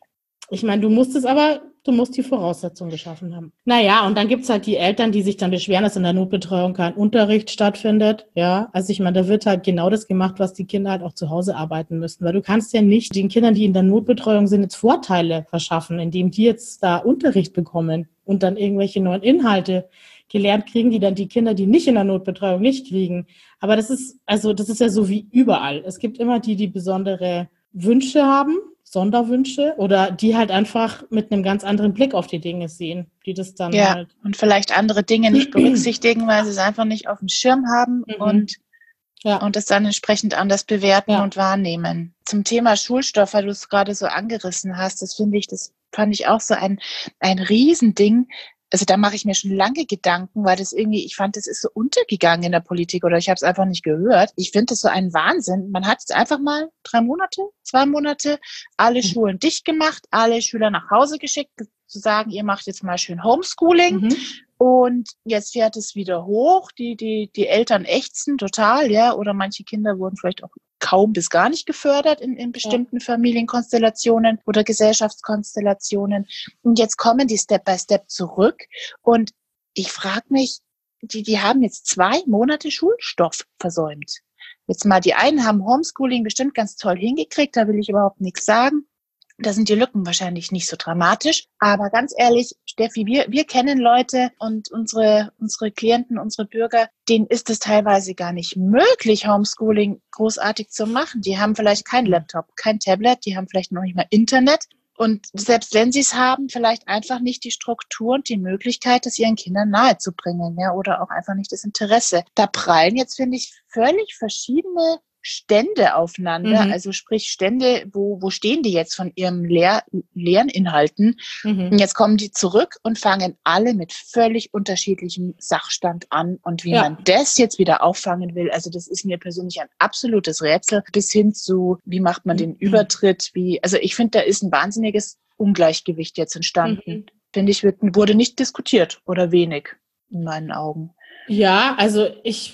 ich meine, du musst es aber, du musst die Voraussetzungen geschaffen haben. Naja, und dann gibt's halt die Eltern, die sich dann beschweren, dass in der Notbetreuung kein Unterricht stattfindet. Ja, also ich meine, da wird halt genau das gemacht, was die Kinder halt auch zu Hause arbeiten müssen. Weil du kannst ja nicht den Kindern, die in der Notbetreuung sind, jetzt Vorteile verschaffen, indem die jetzt da Unterricht bekommen und dann irgendwelche neuen Inhalte gelernt kriegen, die dann die Kinder, die nicht in der Notbetreuung nicht kriegen. Aber das ist, also das ist ja so wie überall. Es gibt immer die, die besondere Wünsche haben, Sonderwünsche oder die halt einfach mit einem ganz anderen Blick auf die Dinge sehen, die das dann ja, halt... und vielleicht andere Dinge nicht berücksichtigen, weil sie es einfach nicht auf dem Schirm haben Mhm. und, Ja. und es dann entsprechend anders bewerten Ja. und wahrnehmen. Zum Thema Schulstoff, weil du es gerade so angerissen hast, das finde ich, das fand ich auch so ein, ein Riesending. Also da mache ich mir schon lange Gedanken, weil das irgendwie, ich fand, das ist so untergegangen in der Politik oder ich habe es einfach nicht gehört. Ich finde das so ein Wahnsinn. Man hat jetzt einfach mal drei Monate, zwei Monate alle Mhm. Schulen dicht gemacht, alle Schüler nach Hause geschickt, zu sagen, ihr macht jetzt mal schön Homeschooling. Mhm. Und jetzt fährt es wieder hoch. Die, die, die Eltern ächzen total, ja. Oder manche Kinder wurden vielleicht auch kaum bis gar nicht gefördert in, in bestimmten ja. Familienkonstellationen oder Gesellschaftskonstellationen. Und jetzt kommen die Step by Step zurück. Und ich frage mich, die, die haben jetzt zwei Monate Schulstoff versäumt. Jetzt mal, die einen haben Homeschooling bestimmt ganz toll hingekriegt, da will ich überhaupt nichts sagen. Da sind die Lücken wahrscheinlich nicht so dramatisch. Aber ganz ehrlich, Steffi, wir, wir kennen Leute und unsere, unsere Klienten, unsere Bürger, denen ist es teilweise gar nicht möglich, Homeschooling großartig zu machen. Die haben vielleicht kein Laptop, kein Tablet, die haben vielleicht noch nicht mal Internet. Und selbst wenn sie es haben, vielleicht einfach nicht die Struktur und die Möglichkeit, das ihren Kindern nahezubringen, ja, oder auch einfach nicht das Interesse. Da prallen jetzt, finde ich, völlig verschiedene Stände aufeinander, mhm. also sprich Stände, wo, wo stehen die jetzt von ihrem Lehr- Lerninhalten? Mhm. Und jetzt kommen die zurück und fangen alle mit völlig unterschiedlichem Sachstand an. Und wie ja. man das jetzt wieder auffangen will, also das ist mir persönlich ein absolutes Rätsel, bis hin zu, wie macht man mhm. den Übertritt, wie, also ich finde, da ist ein wahnsinniges Ungleichgewicht jetzt entstanden. Mhm. Finde ich, wird, wurde nicht diskutiert oder wenig in meinen Augen. Ja, also ich...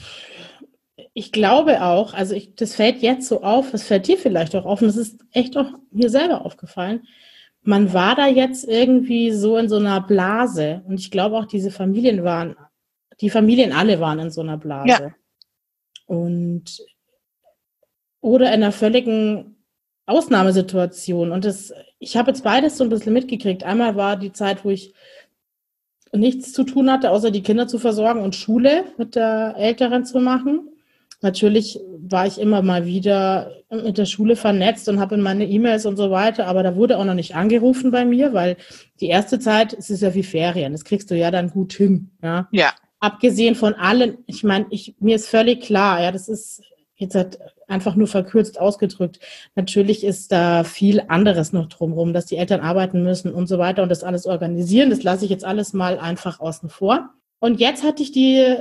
Ich glaube auch, also ich, das fällt jetzt so auf, das fällt dir vielleicht auch auf, und das ist echt auch mir selber aufgefallen. Man war da jetzt irgendwie so in so einer Blase, und ich glaube auch diese Familien waren, die Familien alle waren in so einer Blase. Ja. Und oder in einer völligen Ausnahmesituation. Und das, ich habe jetzt beides so ein bisschen mitgekriegt. Einmal war die Zeit, wo ich nichts zu tun hatte, außer die Kinder zu versorgen und Schule mit der Älteren zu machen. Natürlich war ich immer mal wieder mit der Schule vernetzt und habe in meine E-Mails und so weiter, aber da wurde auch noch nicht angerufen bei mir, weil die erste Zeit, es ist ja wie Ferien, das kriegst du ja dann gut hin. Ja. ja. Abgesehen von allen, ich meine, ich, mir ist völlig klar, ja, das ist jetzt halt einfach nur verkürzt ausgedrückt. Natürlich ist da viel anderes noch drumherum, dass die Eltern arbeiten müssen und so weiter und das alles organisieren. Das lasse ich jetzt alles mal einfach außen vor. Und jetzt hatte ich die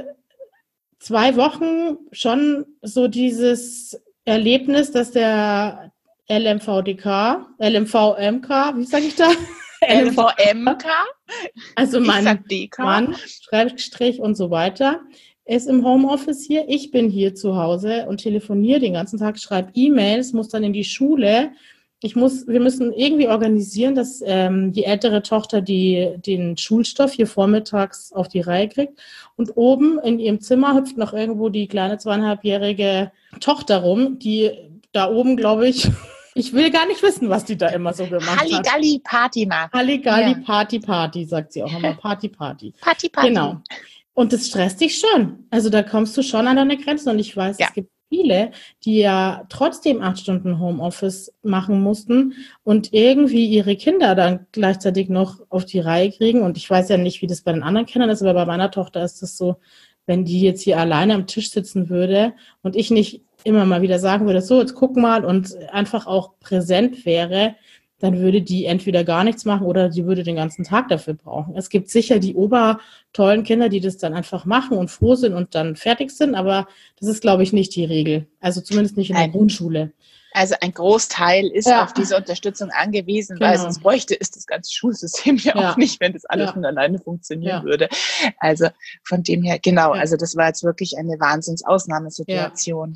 zwei Wochen schon so dieses Erlebnis, dass der L M V D K, L M V M K, wie sage ich da? L M V M K? Also mein Mann, Schrägstrich und so weiter, ist im Homeoffice hier. Ich bin hier zu Hause und telefoniere den ganzen Tag, schreibe E-Mails, muss dann in die Schule. Ich muss, wir müssen irgendwie organisieren, dass ähm, die ältere Tochter die, den Schulstoff hier vormittags auf die Reihe kriegt. Und oben in ihrem Zimmer hüpft noch irgendwo die kleine zweieinhalbjährige Tochter rum, die da oben, glaube ich, ich will gar nicht wissen, was die da immer so gemacht Halligalli, hat. Halligalli, Party macht. Halligalli, ja. Party, Party, sagt sie auch immer. Party, Party. Party, Party. Genau. Und das stresst dich schon. Also da kommst du schon an deine Grenzen. Und ich weiß, ja. es gibt viele, die ja trotzdem acht Stunden Homeoffice machen mussten und irgendwie ihre Kinder dann gleichzeitig noch auf die Reihe kriegen. Und ich weiß ja nicht, wie das bei den anderen Kindern ist, aber bei meiner Tochter ist es so, wenn die jetzt hier alleine am Tisch sitzen würde und ich nicht immer mal wieder sagen würde, so, jetzt guck mal, und einfach auch präsent wäre, dann würde die entweder gar nichts machen oder die würde den ganzen Tag dafür brauchen. Es gibt sicher die obertollen Kinder, die das dann einfach machen und froh sind und dann fertig sind, aber das ist, glaube ich, nicht die Regel. Also zumindest nicht in der Nein. Grundschule. Also ein Großteil ist ja. auf diese Unterstützung angewiesen, genau. weil sonst bräuchte es das ganze Schulsystem ja, ja. auch nicht, wenn das alles ja. von alleine funktionieren ja. würde. Also von dem her, genau, ja. also das war jetzt wirklich eine Wahnsinns-Ausnahmesituation.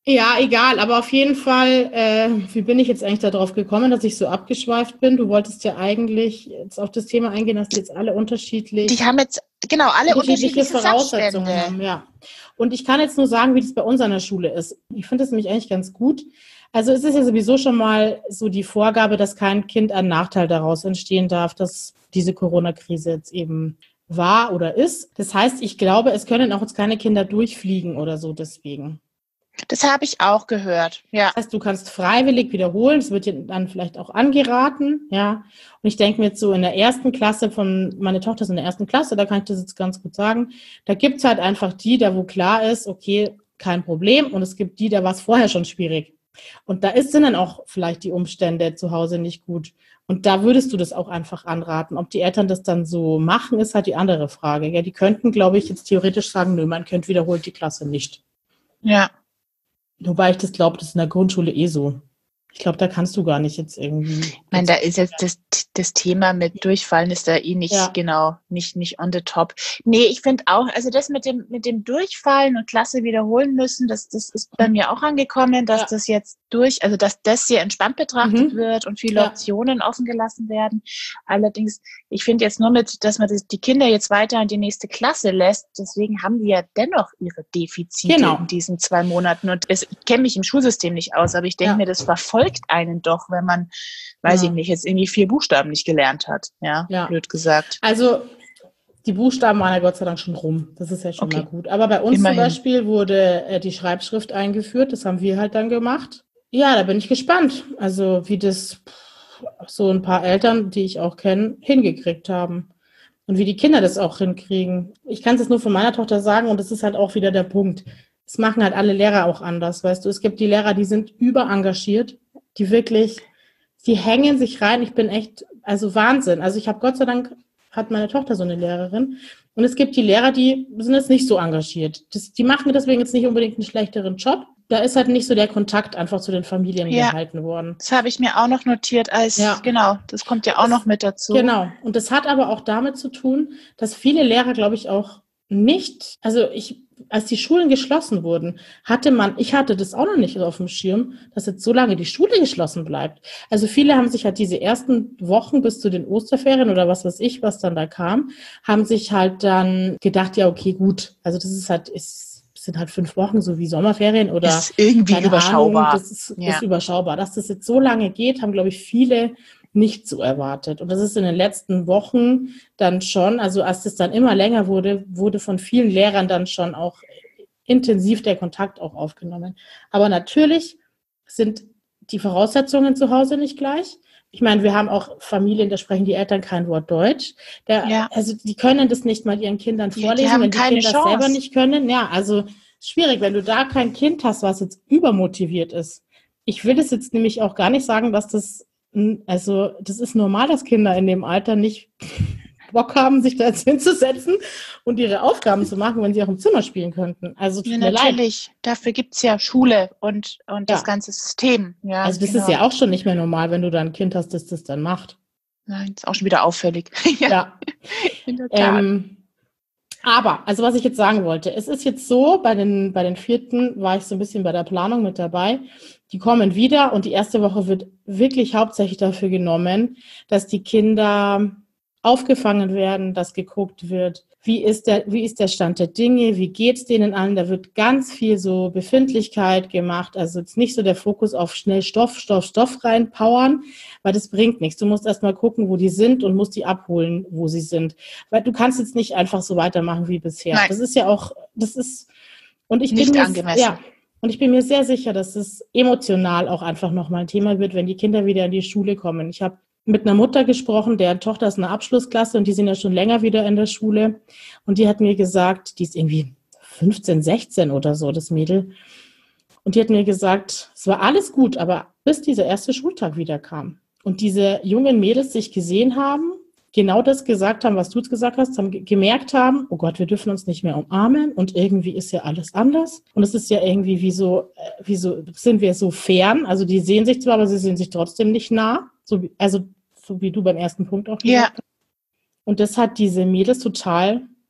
Ja, egal, aber auf jeden Fall, äh, wie bin ich jetzt eigentlich darauf gekommen, dass ich so abgeschweift bin? Du wolltest ja eigentlich jetzt auf das Thema eingehen, dass die jetzt alle unterschiedlich, Die haben jetzt, genau, alle unterschiedliche unterschiedliche Voraussetzungen Sachstände. haben, ja. Und ich kann jetzt nur sagen, wie das bei uns an der Schule ist. Ich finde das nämlich eigentlich ganz gut. Also es ist ja sowieso schon mal so die Vorgabe, dass kein Kind ein Nachteil daraus entstehen darf, dass diese Corona-Krise jetzt eben war oder ist. Das heißt, ich glaube, es können auch jetzt keine Kinder durchfliegen oder so deswegen. Das habe ich auch gehört, ja. Das heißt, du kannst freiwillig wiederholen, das wird dir dann vielleicht auch angeraten, ja. Und ich denke mir jetzt so in der ersten Klasse von, meine Tochter ist in der ersten Klasse, da kann ich das jetzt ganz gut sagen, da gibt's halt einfach die, da wo klar ist, okay, kein Problem, und es gibt die, da war es vorher schon schwierig. Und da ist, sind dann auch vielleicht die Umstände zu Hause nicht gut. Und da würdest du das auch einfach anraten. Ob die Eltern das dann so machen, ist halt die andere Frage. Ja, die könnten, glaube ich, jetzt theoretisch sagen, nö, man Kind wiederholt die Klasse nicht. Ja. Wobei ich das glaube, das ist in der Grundschule eh so. Ich glaube, da kannst du gar nicht jetzt irgendwie. Ich meine, da ist jetzt das, das Thema mit Durchfallen ist da eh nicht, Ja. genau, nicht, nicht on the top. Nee, ich finde auch, also das mit dem, mit dem Durchfallen und Klasse wiederholen müssen, das, das ist bei mir auch angekommen, dass Ja. das jetzt durch, also dass das sehr entspannt betrachtet Mhm. wird und viele Ja. Optionen offen gelassen werden. Allerdings, ich finde jetzt nur mit, dass man das, die Kinder jetzt weiter in die nächste Klasse lässt, deswegen haben die ja dennoch ihre Defizite Genau. in diesen zwei Monaten. Und es, ich kenne mich im Schulsystem nicht aus, aber ich denke Ja. mir, das verfolgt einen doch, wenn man, weiß Ja. ich nicht, jetzt irgendwie vier Buchstaben nicht gelernt hat. Ja, Ja. blöd gesagt. Also die Buchstaben waren ja Gott sei Dank schon rum. Das ist ja schon Okay. mal gut. Aber bei uns Immerhin. zum Beispiel wurde äh, die Schreibschrift eingeführt. Das haben wir halt dann gemacht. Ja, da bin ich gespannt. Also wie das pff, so ein paar Eltern, die ich auch kenne, hingekriegt haben. Und wie die Kinder das auch hinkriegen. Ich kann es jetzt nur von meiner Tochter sagen, und das ist halt auch wieder der Punkt. Das machen halt alle Lehrer auch anders, weißt du. Es gibt die Lehrer, die sind überengagiert, die wirklich, die hängen sich rein. Ich bin echt, also Wahnsinn. Also ich habe Gott sei Dank, hat meine Tochter so eine Lehrerin. Und es gibt die Lehrer, die sind jetzt nicht so engagiert. Das, die machen deswegen jetzt nicht unbedingt einen schlechteren Job. Da ist halt nicht so der Kontakt einfach zu den Familien Ja. gehalten worden. Das habe ich mir auch noch notiert als, Ja. genau, das kommt ja auch Das- noch mit dazu. Genau. Und das hat aber auch damit zu tun, dass viele Lehrer, glaube ich, auch nicht, also ich, als die Schulen geschlossen wurden, hatte man, ich hatte das auch noch nicht auf dem Schirm, dass jetzt so lange die Schule geschlossen bleibt. Also viele haben sich halt diese ersten Wochen bis zu den Osterferien oder was weiß ich, was dann da kam, haben sich halt dann gedacht, ja, okay, gut, also das ist halt, ist, sind halt fünf Wochen, so wie Sommerferien oder Ist irgendwie keine überschaubar. Ahnung, das ist, Ja. ist überschaubar. Dass das jetzt so lange geht, haben, glaube ich, viele nicht so erwartet. Und das ist in den letzten Wochen dann schon, also als das dann immer länger wurde, wurde von vielen Lehrern dann schon auch intensiv der Kontakt auch aufgenommen. Aber natürlich sind die Voraussetzungen zu Hause nicht gleich. Ich meine, wir haben auch Familien, da sprechen die Eltern kein Wort Deutsch. Der, Ja. Also die können das nicht mal ihren Kindern Die- die vorlesen, haben wenn die keine Kinder Chance. selber nicht können. Ja, also schwierig, wenn du da kein Kind hast, was jetzt übermotiviert ist. Ich will das jetzt nämlich auch gar nicht sagen, dass das, also das ist normal, dass Kinder in dem Alter nicht Bock haben, sich da jetzt hinzusetzen und ihre Aufgaben zu machen, wenn sie auch im Zimmer spielen könnten. Also tut Ja, mir leid. natürlich. Dafür gibt's ja Schule und, und das Ja. ganze System. Ja, Also das genau. ist ja auch schon nicht mehr normal, wenn du da ein Kind hast, das das dann macht. Nein, ist auch schon wieder auffällig. Ja. in der Tat. Ähm, aber, also was ich jetzt sagen wollte, es ist jetzt so, bei den, bei den vierten war ich so ein bisschen bei der Planung mit dabei. Die kommen wieder und die erste Woche wird wirklich hauptsächlich dafür genommen, dass die Kinder aufgefangen werden, dass geguckt wird, wie ist der, wie ist der Stand der Dinge, wie geht's denen an? Da wird ganz viel so Befindlichkeit gemacht, also jetzt nicht so der Fokus auf schnell Stoff, Stoff, Stoff reinpowern, weil das bringt nichts. Du musst erstmal gucken, wo die sind und musst die abholen, wo sie sind. Weil du kannst jetzt nicht einfach so weitermachen wie bisher. Nein. Das ist ja auch, das ist, und ich Nicht bin mir, angemessen. ja, und ich bin mir sehr sicher, dass es emotional auch einfach nochmal ein Thema wird, wenn die Kinder wieder in die Schule kommen. Ich habe mit einer Mutter gesprochen, deren Tochter ist in der Abschlussklasse und die sind ja schon länger wieder in der Schule. Und die hat mir gesagt, die ist irgendwie fünfzehn, sechzehn oder so, das Mädel. Und die hat mir gesagt, es war alles gut, aber bis dieser erste Schultag wieder kam und diese jungen Mädels sich gesehen haben, genau das gesagt haben, was du jetzt gesagt hast, haben ge- gemerkt haben, oh Gott, wir dürfen uns nicht mehr umarmen und irgendwie ist ja alles anders. Und es ist ja irgendwie wie so, äh, wie so, sind wir so fern, also die sehen sich zwar, aber sie sehen sich trotzdem nicht nah, so wie, also so wie du beim ersten Punkt auch Ja. gesagt hast. Und das hat diese Mädels total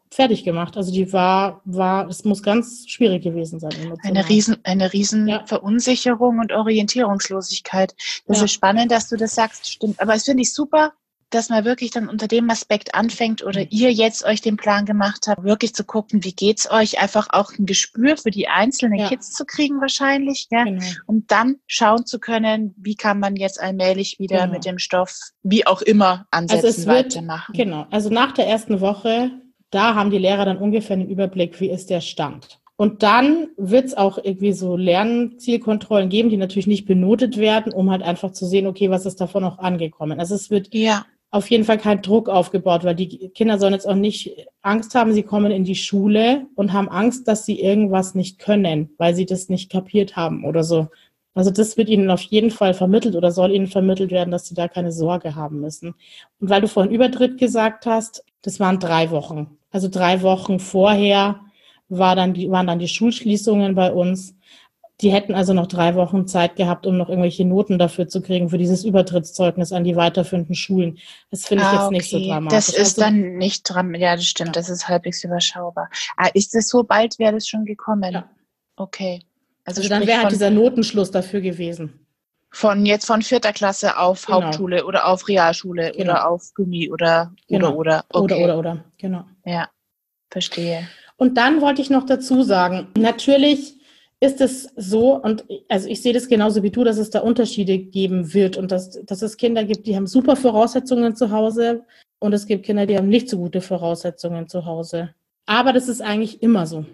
fertig gemacht. Also die war, war, es muss ganz schwierig gewesen sein. Emotional. Eine riesen, eine riesen Ja. Verunsicherung und Orientierungslosigkeit. Das Ja. ist spannend, dass du das sagst, stimmt. Aber es finde ich super, dass man wirklich dann unter dem Aspekt anfängt oder mhm. ihr jetzt euch den Plan gemacht habt, wirklich zu gucken, wie geht's euch, einfach auch ein Gespür für die einzelnen Ja. Kids zu kriegen wahrscheinlich, ja, Genau. und dann schauen zu können, wie kann man jetzt allmählich wieder Genau. mit dem Stoff, wie auch immer, ansetzen, also es wird, weitermachen. Genau, also nach der ersten Woche, da haben die Lehrer dann ungefähr einen Überblick, wie ist der Stand. Und dann wird es auch irgendwie so Lernzielkontrollen geben, die natürlich nicht benotet werden, um halt einfach zu sehen, okay, was ist davon noch angekommen. Also es wird ja. auf jeden Fall kein Druck aufgebaut, weil die Kinder sollen jetzt auch nicht Angst haben, sie kommen in die Schule und haben Angst, dass sie irgendwas nicht können, weil sie das nicht kapiert haben oder so. Also das wird ihnen auf jeden Fall vermittelt oder soll ihnen vermittelt werden, dass sie da keine Sorge haben müssen. Und weil du vorhin Übertritt gesagt hast, das waren drei Wochen. Also drei Wochen vorher war dann die, waren dann die Schulschließungen bei uns. Die hätten also noch drei Wochen Zeit gehabt, um noch irgendwelche Noten dafür zu kriegen, für dieses Übertrittszeugnis an die weiterführenden Schulen. Das finde ich ah, jetzt okay. nicht so dramatisch. Das ist also, dann nicht dramatisch. Ja, das stimmt. Ja. Das ist halbwegs überschaubar. Ah, ist das so bald, wäre das schon gekommen? Ja. Okay. Also, also dann wäre halt dieser Notenschluss dafür gewesen. Von jetzt von vierter Klasse auf genau. Hauptschule oder auf Realschule genau. oder auf Gummi oder genau. oder oder. Okay. Oder oder oder, genau. Ja, verstehe. Und dann wollte ich noch dazu sagen, natürlich ist es so, und also ich sehe das genauso wie du, dass es da Unterschiede geben wird und dass, dass es Kinder gibt, die haben super Voraussetzungen zu Hause und es gibt Kinder, die haben nicht so gute Voraussetzungen zu Hause. Aber das ist eigentlich immer so.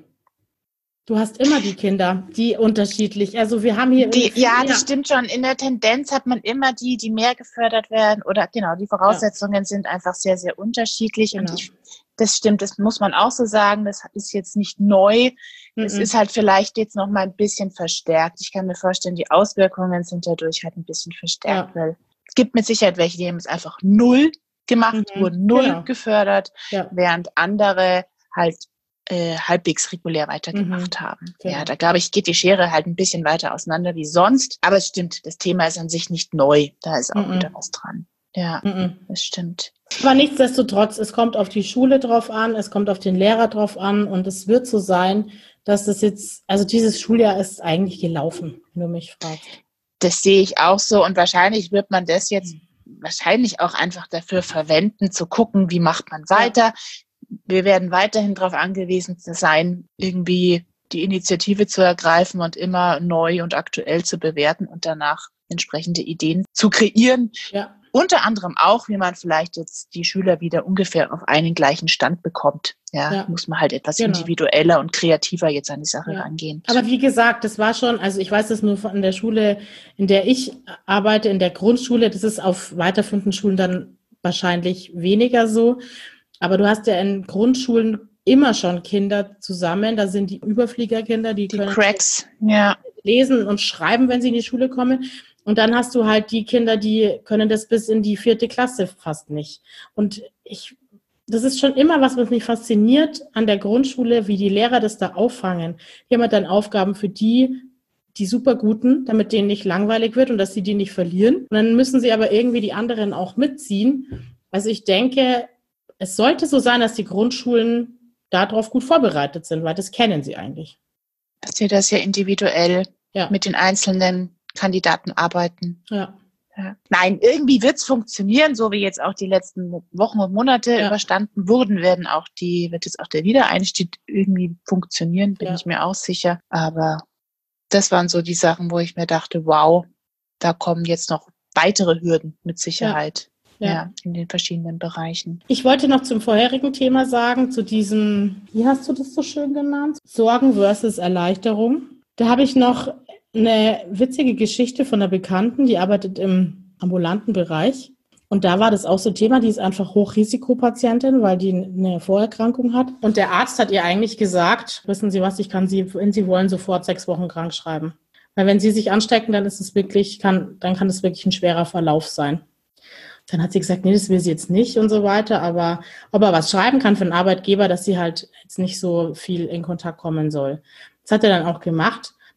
Du hast immer die Kinder, die unterschiedlich, also wir haben hier... Die, ja, das ja. stimmt schon. In der Tendenz hat man immer die, die mehr gefördert werden oder genau, die Voraussetzungen ja. sind einfach sehr, sehr unterschiedlich genau. und ich, das stimmt, das muss man auch so sagen, das ist jetzt nicht neu, mhm. es ist halt vielleicht jetzt noch mal ein bisschen verstärkt. Ich kann mir vorstellen, die Auswirkungen sind dadurch halt ein bisschen verstärkt, ja. weil es gibt mit Sicherheit welche, die haben es einfach null gemacht, mhm. wurden null genau. gefördert, ja. während andere halt Äh, halbwegs regulär weitergemacht mhm, haben. Genau. Ja, da glaube ich, geht die Schere halt ein bisschen weiter auseinander wie sonst. Aber es stimmt, das Thema ist an sich nicht neu. Da ist auch mhm. wieder was dran. Ja, mhm. das stimmt. Aber nichtsdestotrotz, es kommt auf die Schule drauf an, es kommt auf den Lehrer drauf an und es wird so sein, dass das jetzt, also dieses Schuljahr ist eigentlich gelaufen, wenn du mich fragst. Das sehe ich auch so und wahrscheinlich wird man das jetzt mhm. wahrscheinlich auch einfach dafür verwenden, zu gucken, wie macht man weiter. Ja. Wir werden weiterhin darauf angewiesen sein, irgendwie die Initiative zu ergreifen und immer neu und aktuell zu bewerten und danach entsprechende Ideen zu kreieren. Ja. Unter anderem auch, wie man vielleicht jetzt die Schüler wieder ungefähr auf einen gleichen Stand bekommt. Ja, ja. muss man halt etwas genau. individueller und kreativer jetzt an die Sache ja. rangehen. Aber wie gesagt, das war schon, also ich weiß das nur von der Schule, in der ich arbeite, in der Grundschule, das ist auf weiterführenden Schulen dann wahrscheinlich weniger so. Aber du hast ja in Grundschulen immer schon Kinder zusammen. Da sind die Überfliegerkinder, die, die können Cracks, ja. lesen und schreiben, wenn sie in die Schule kommen. Und dann hast du halt die Kinder, die können das bis in die vierte Klasse fast nicht. Und ich, das ist schon immer was, was mich fasziniert an der Grundschule, wie die Lehrer das da auffangen. Die haben halt dann Aufgaben für die, die Superguten, damit denen nicht langweilig wird und dass sie die nicht verlieren. Und dann müssen sie aber irgendwie die anderen auch mitziehen. Also ich denke, es sollte so sein, dass die Grundschulen darauf gut vorbereitet sind, weil das kennen sie eigentlich. Dass sie das ja individuell ja. mit den einzelnen Kandidaten arbeiten. Ja. Ja. Nein, irgendwie wird es funktionieren, so wie jetzt auch die letzten Wochen und Monate ja. überstanden wurden, werden auch die, wird jetzt auch der Wiedereinstieg irgendwie funktionieren, bin ja. ich mir auch sicher. Aber das waren so die Sachen, wo ich mir dachte, wow, da kommen jetzt noch weitere Hürden mit Sicherheit. Ja. Ja. ja, in den verschiedenen Bereichen. Ich wollte noch zum vorherigen Thema sagen, zu diesem, wie hast du das so schön genannt? Sorgen versus Erleichterung. Da habe ich noch eine witzige Geschichte von einer Bekannten, die arbeitet im ambulanten Bereich. Und da war das auch so Thema, die ist einfach Hochrisikopatientin, weil die eine Vorerkrankung hat. Und der Arzt hat ihr eigentlich gesagt, wissen Sie was, ich kann Sie, wenn Sie wollen, sofort sechs Wochen krank schreiben. Weil wenn Sie sich anstecken, dann ist es wirklich, kann, dann kann es wirklich ein schwerer Verlauf sein. Dann hat sie gesagt, nee, das will sie jetzt nicht und so weiter. Aber ob er was schreiben kann für einen Arbeitgeber, dass sie halt jetzt nicht so viel in Kontakt kommen soll. Das hat er dann auch gemacht.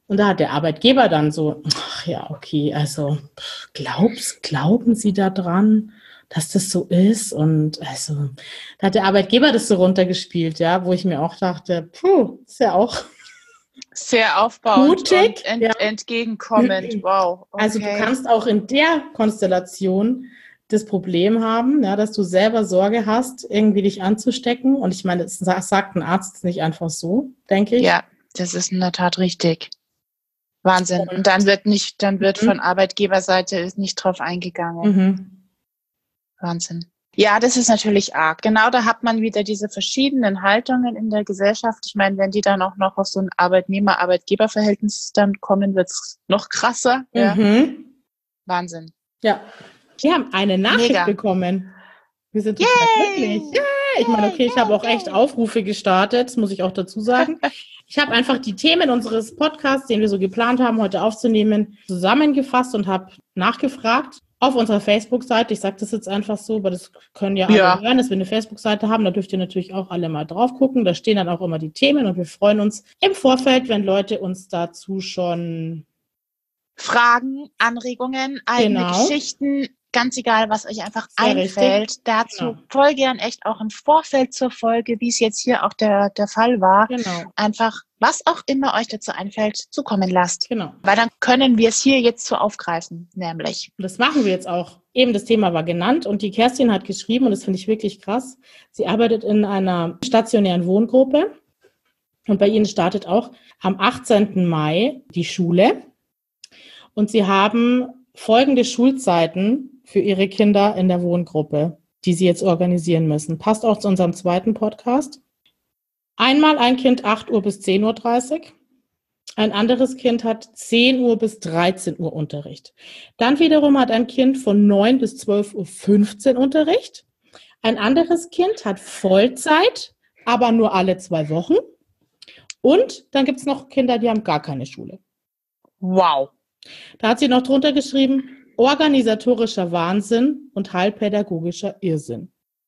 Und da hat der Arbeitgeber dann so, ach ja, okay, also glaubst, glauben Sie da dran, dass das so ist? Und also, da hat der Arbeitgeber das so runtergespielt, ja, wo ich mir auch dachte, puh, ist ja auch sehr aufbauend mutig, und ent- ja. entgegenkommend. Wow. Okay. Also du kannst auch in der Konstellation das Problem haben, ja, dass du selber Sorge hast, irgendwie dich anzustecken. Und ich meine, das sagt ein Arzt nicht einfach so, denke ich. Ja, das ist in der Tat richtig. Wahnsinn. Und dann wird nicht, dann wird Mhm. von Arbeitgeberseite ist nicht drauf eingegangen. Mhm. Wahnsinn. Ja, das ist natürlich arg. Genau, da hat man wieder diese verschiedenen Haltungen in der Gesellschaft. Ich meine, wenn die dann auch noch auf so ein Arbeitnehmer-Arbeitgeber-Verhältnis dann kommen, wird es noch krasser. Ja. Mhm. Wahnsinn. Ja. Wir haben eine Nachricht Mega. bekommen. Wir sind total Yay! glücklich. Ja, ich meine, okay, ich habe auch echt Aufrufe gestartet, das muss ich auch dazu sagen. Ich habe einfach die Themen unseres Podcasts, den wir so geplant haben, heute aufzunehmen, zusammengefasst und habe nachgefragt auf unserer Facebook-Seite. Ich sage das jetzt einfach so, aber das können ja alle Ja. hören, dass wir eine Facebook-Seite haben. Da dürft ihr natürlich auch alle mal drauf gucken. Da stehen dann auch immer die Themen und wir freuen uns im Vorfeld, wenn Leute uns dazu schon Fragen, Anregungen, eigene Genau. Geschichten, ganz egal, was euch einfach Sehr einfällt. richtig. Dazu Genau. voll gern echt auch im Vorfeld zur Folge, wie es jetzt hier auch der, der Fall war. Genau. Einfach, was auch immer euch dazu einfällt, zukommen lasst. Genau. Weil dann können wir es hier jetzt so aufgreifen, nämlich. Und das machen wir jetzt auch. Eben das Thema war genannt und die Kerstin hat geschrieben, und das finde ich wirklich krass, sie arbeitet in einer stationären Wohngruppe und bei ihnen startet auch am achtzehnten Mai die Schule und sie haben folgende Schulzeiten für ihre Kinder in der Wohngruppe, die sie jetzt organisieren müssen. Passt auch zu unserem zweiten Podcast. Einmal ein Kind acht Uhr bis zehn Uhr dreißig. Ein anderes Kind hat zehn Uhr bis dreizehn Uhr Unterricht. Dann wiederum hat ein Kind von neun bis zwölf Uhr fünfzehn Unterricht. Ein anderes Kind hat Vollzeit, aber nur alle zwei Wochen. Und dann gibt es noch Kinder, die haben gar keine Schule. Wow. Da hat sie noch drunter geschrieben, organisatorischer Wahnsinn und heilpädagogischer Irrsinn.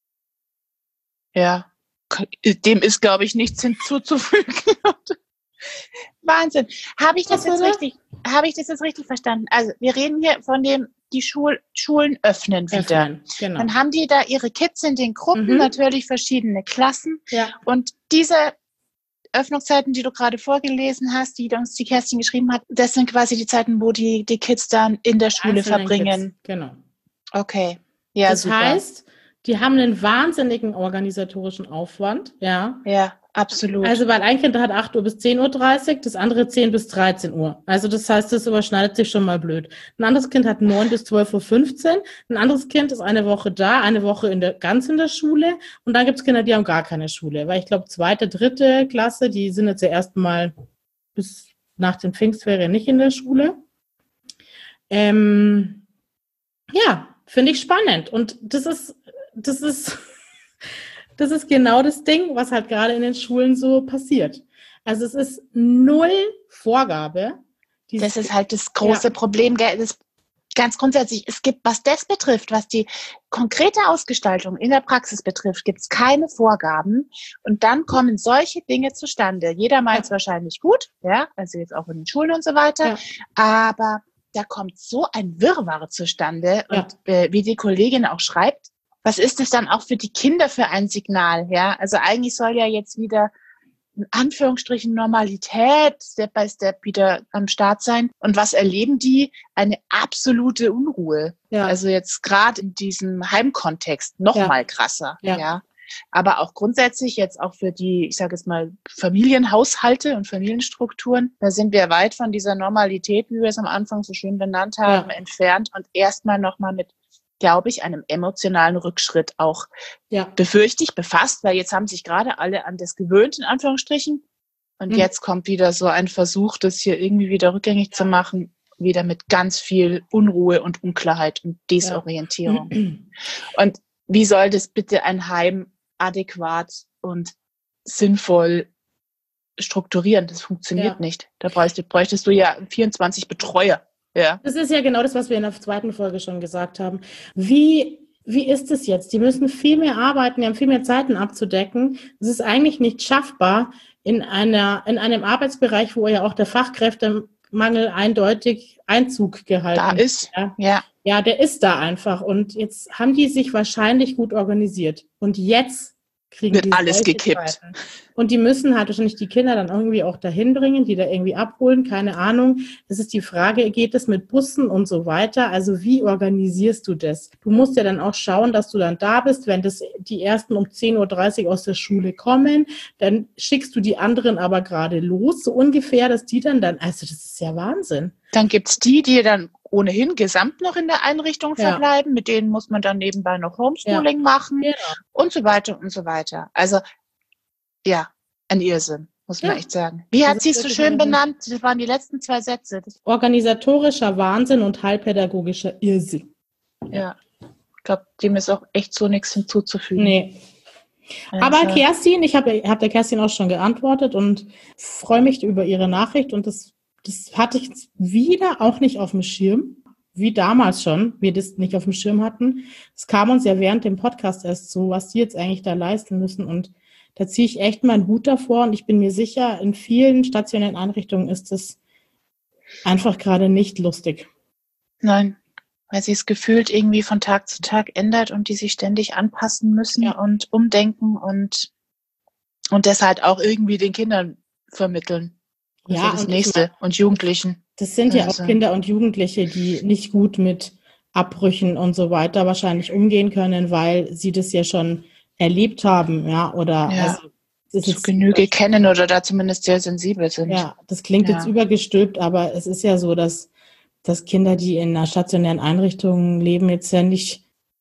Ja, dem ist, glaube ich, nichts hinzuzufügen. Wahnsinn. Habe ich das Was jetzt war richtig, habe ich das jetzt richtig verstanden? Also wir reden hier von dem, die Schul, Schulen öffnen wieder. Öffnen, genau. Dann haben die da ihre Kids in den Gruppen, Mhm. natürlich verschiedene Klassen. Ja. Und diese Öffnungszeiten, die du gerade vorgelesen hast, die uns die Kerstin geschrieben hat, das sind quasi die Zeiten, wo die, die Kids dann in der Schule Einzelnen verbringen. Kids, genau. Okay. Ja, Das super. heißt, die haben einen wahnsinnigen organisatorischen Aufwand, ja. Ja, absolut. Also, weil ein Kind hat acht Uhr bis zehn Uhr dreißig, das andere zehn bis dreizehn Uhr. Also, das heißt, das überschneidet sich schon mal blöd. Ein anderes Kind hat neun bis zwölf Uhr fünfzehn. Ein anderes Kind ist eine Woche da, eine Woche in der, ganz in der Schule. Und dann gibt es Kinder, die haben gar keine Schule. Weil ich glaube, zweite, dritte Klasse, die sind jetzt ja erstmal bis nach den Pfingstferien nicht in der Schule. Ähm, ja, finde ich spannend. Und das ist, das ist, das ist genau das Ding, was halt gerade in den Schulen so passiert. Also es ist null Vorgabe. Das ist halt das große Ja. Problem, gell? Das ganz grundsätzlich, es gibt, was das betrifft, was die konkrete Ausgestaltung in der Praxis betrifft, gibt es keine Vorgaben. Und dann kommen solche Dinge zustande. Jeder meint es wahrscheinlich gut, ja, also jetzt auch in den Schulen und so weiter. Ja. Aber da kommt so ein Wirrwarr zustande. Ja. Und äh, wie die Kollegin auch schreibt, was ist das dann auch für die Kinder für ein Signal? Ja, also eigentlich soll ja jetzt wieder in Anführungsstrichen Normalität Step by Step wieder am Start sein. Und was erleben die? Eine absolute Unruhe. Ja. Also jetzt gerade in diesem Heimkontext noch Ja. mal krasser. Ja. Ja. Aber auch grundsätzlich jetzt auch für die, ich sage jetzt mal, Familienhaushalte und Familienstrukturen, da sind wir weit von dieser Normalität, wie wir es am Anfang so schön benannt haben, Ja. entfernt und erstmal nochmal mit, glaube ich, einem emotionalen Rückschritt auch Ja. befürchte ich, befasst, weil jetzt haben sich gerade alle an das gewöhnt, in Anführungsstrichen. Und Mhm. jetzt kommt wieder so ein Versuch, das hier irgendwie wieder rückgängig zu machen, wieder mit ganz viel Unruhe und Unklarheit und Desorientierung. Und wie soll das bitte ein Heim adäquat und sinnvoll strukturieren? Das funktioniert Ja. nicht. Da bräuchtest, bräuchtest du ja vierundzwanzig Betreuer. Ja. Das ist ja genau das, was wir in der zweiten Folge schon gesagt haben. Wie wie ist es jetzt? Die müssen viel mehr arbeiten, die haben viel mehr Zeiten abzudecken. Es ist eigentlich nicht schaffbar in einer, in einem Arbeitsbereich, wo ja auch der Fachkräftemangel eindeutig Einzug gehalten Da ist, ja. ja. Ja, der ist da einfach. Und jetzt haben die sich wahrscheinlich gut organisiert. Und jetzt kriegen Wird die alles solche gekippt. Zeiten. Und die müssen halt wahrscheinlich die Kinder dann irgendwie auch dahin bringen, die da irgendwie abholen, keine Ahnung. Das ist die Frage, geht es mit Bussen und so weiter? Also wie organisierst du das? Du musst ja dann auch schauen, dass du dann da bist, wenn das die ersten um zehn Uhr dreißig aus der Schule kommen, dann schickst du die anderen aber gerade los, so ungefähr, dass die dann dann, also das ist ja Wahnsinn. Dann gibt es die, die dann ohnehin gesamt noch in der Einrichtung Ja. verbleiben. Mit denen muss man dann nebenbei noch Homeschooling Ja. machen Genau. und so weiter und so weiter. Also ja, ein Irrsinn, muss man Ja. echt sagen. Wie Das hat ist sie es so wirklich schön Irrsinn. benannt? Das waren die letzten zwei Sätze. Das, Organisatorischer Wahnsinn und heilpädagogischer Irrsinn. ja, ich glaube, dem ist auch echt so nichts hinzuzufügen. Nee. Also, Aber Kerstin, ich habe hab der Kerstin auch schon geantwortet und freue mich über ihre Nachricht. Und das, das hatte ich jetzt wieder auch nicht auf dem Schirm, wie damals schon, wir das nicht auf dem Schirm hatten. Es kam uns ja während dem Podcast erst so, was die jetzt eigentlich da leisten müssen. Und da ziehe ich echt meinen Hut davor. Und ich bin mir sicher, in vielen stationären Einrichtungen ist es einfach gerade nicht lustig. Nein, weil sie es gefühlt irgendwie von Tag zu Tag ändert und die sich ständig anpassen müssen Ja. und umdenken und, und das halt auch irgendwie den Kindern vermitteln. Das ist ja das und ich Nächste. mein, Und Jugendlichen. das sind ja Also. auch Kinder und Jugendliche, die nicht gut mit Abbrüchen und so weiter wahrscheinlich umgehen können, weil sie das ja schon erlebt haben, ja, oder Ja. also das ist Zu jetzt Genüge kennen oder da zumindest sehr sensibel sind. Ja, das klingt Ja. jetzt übergestülpt, aber es ist ja so, dass, dass Kinder, die in einer stationären Einrichtung leben, jetzt ja nicht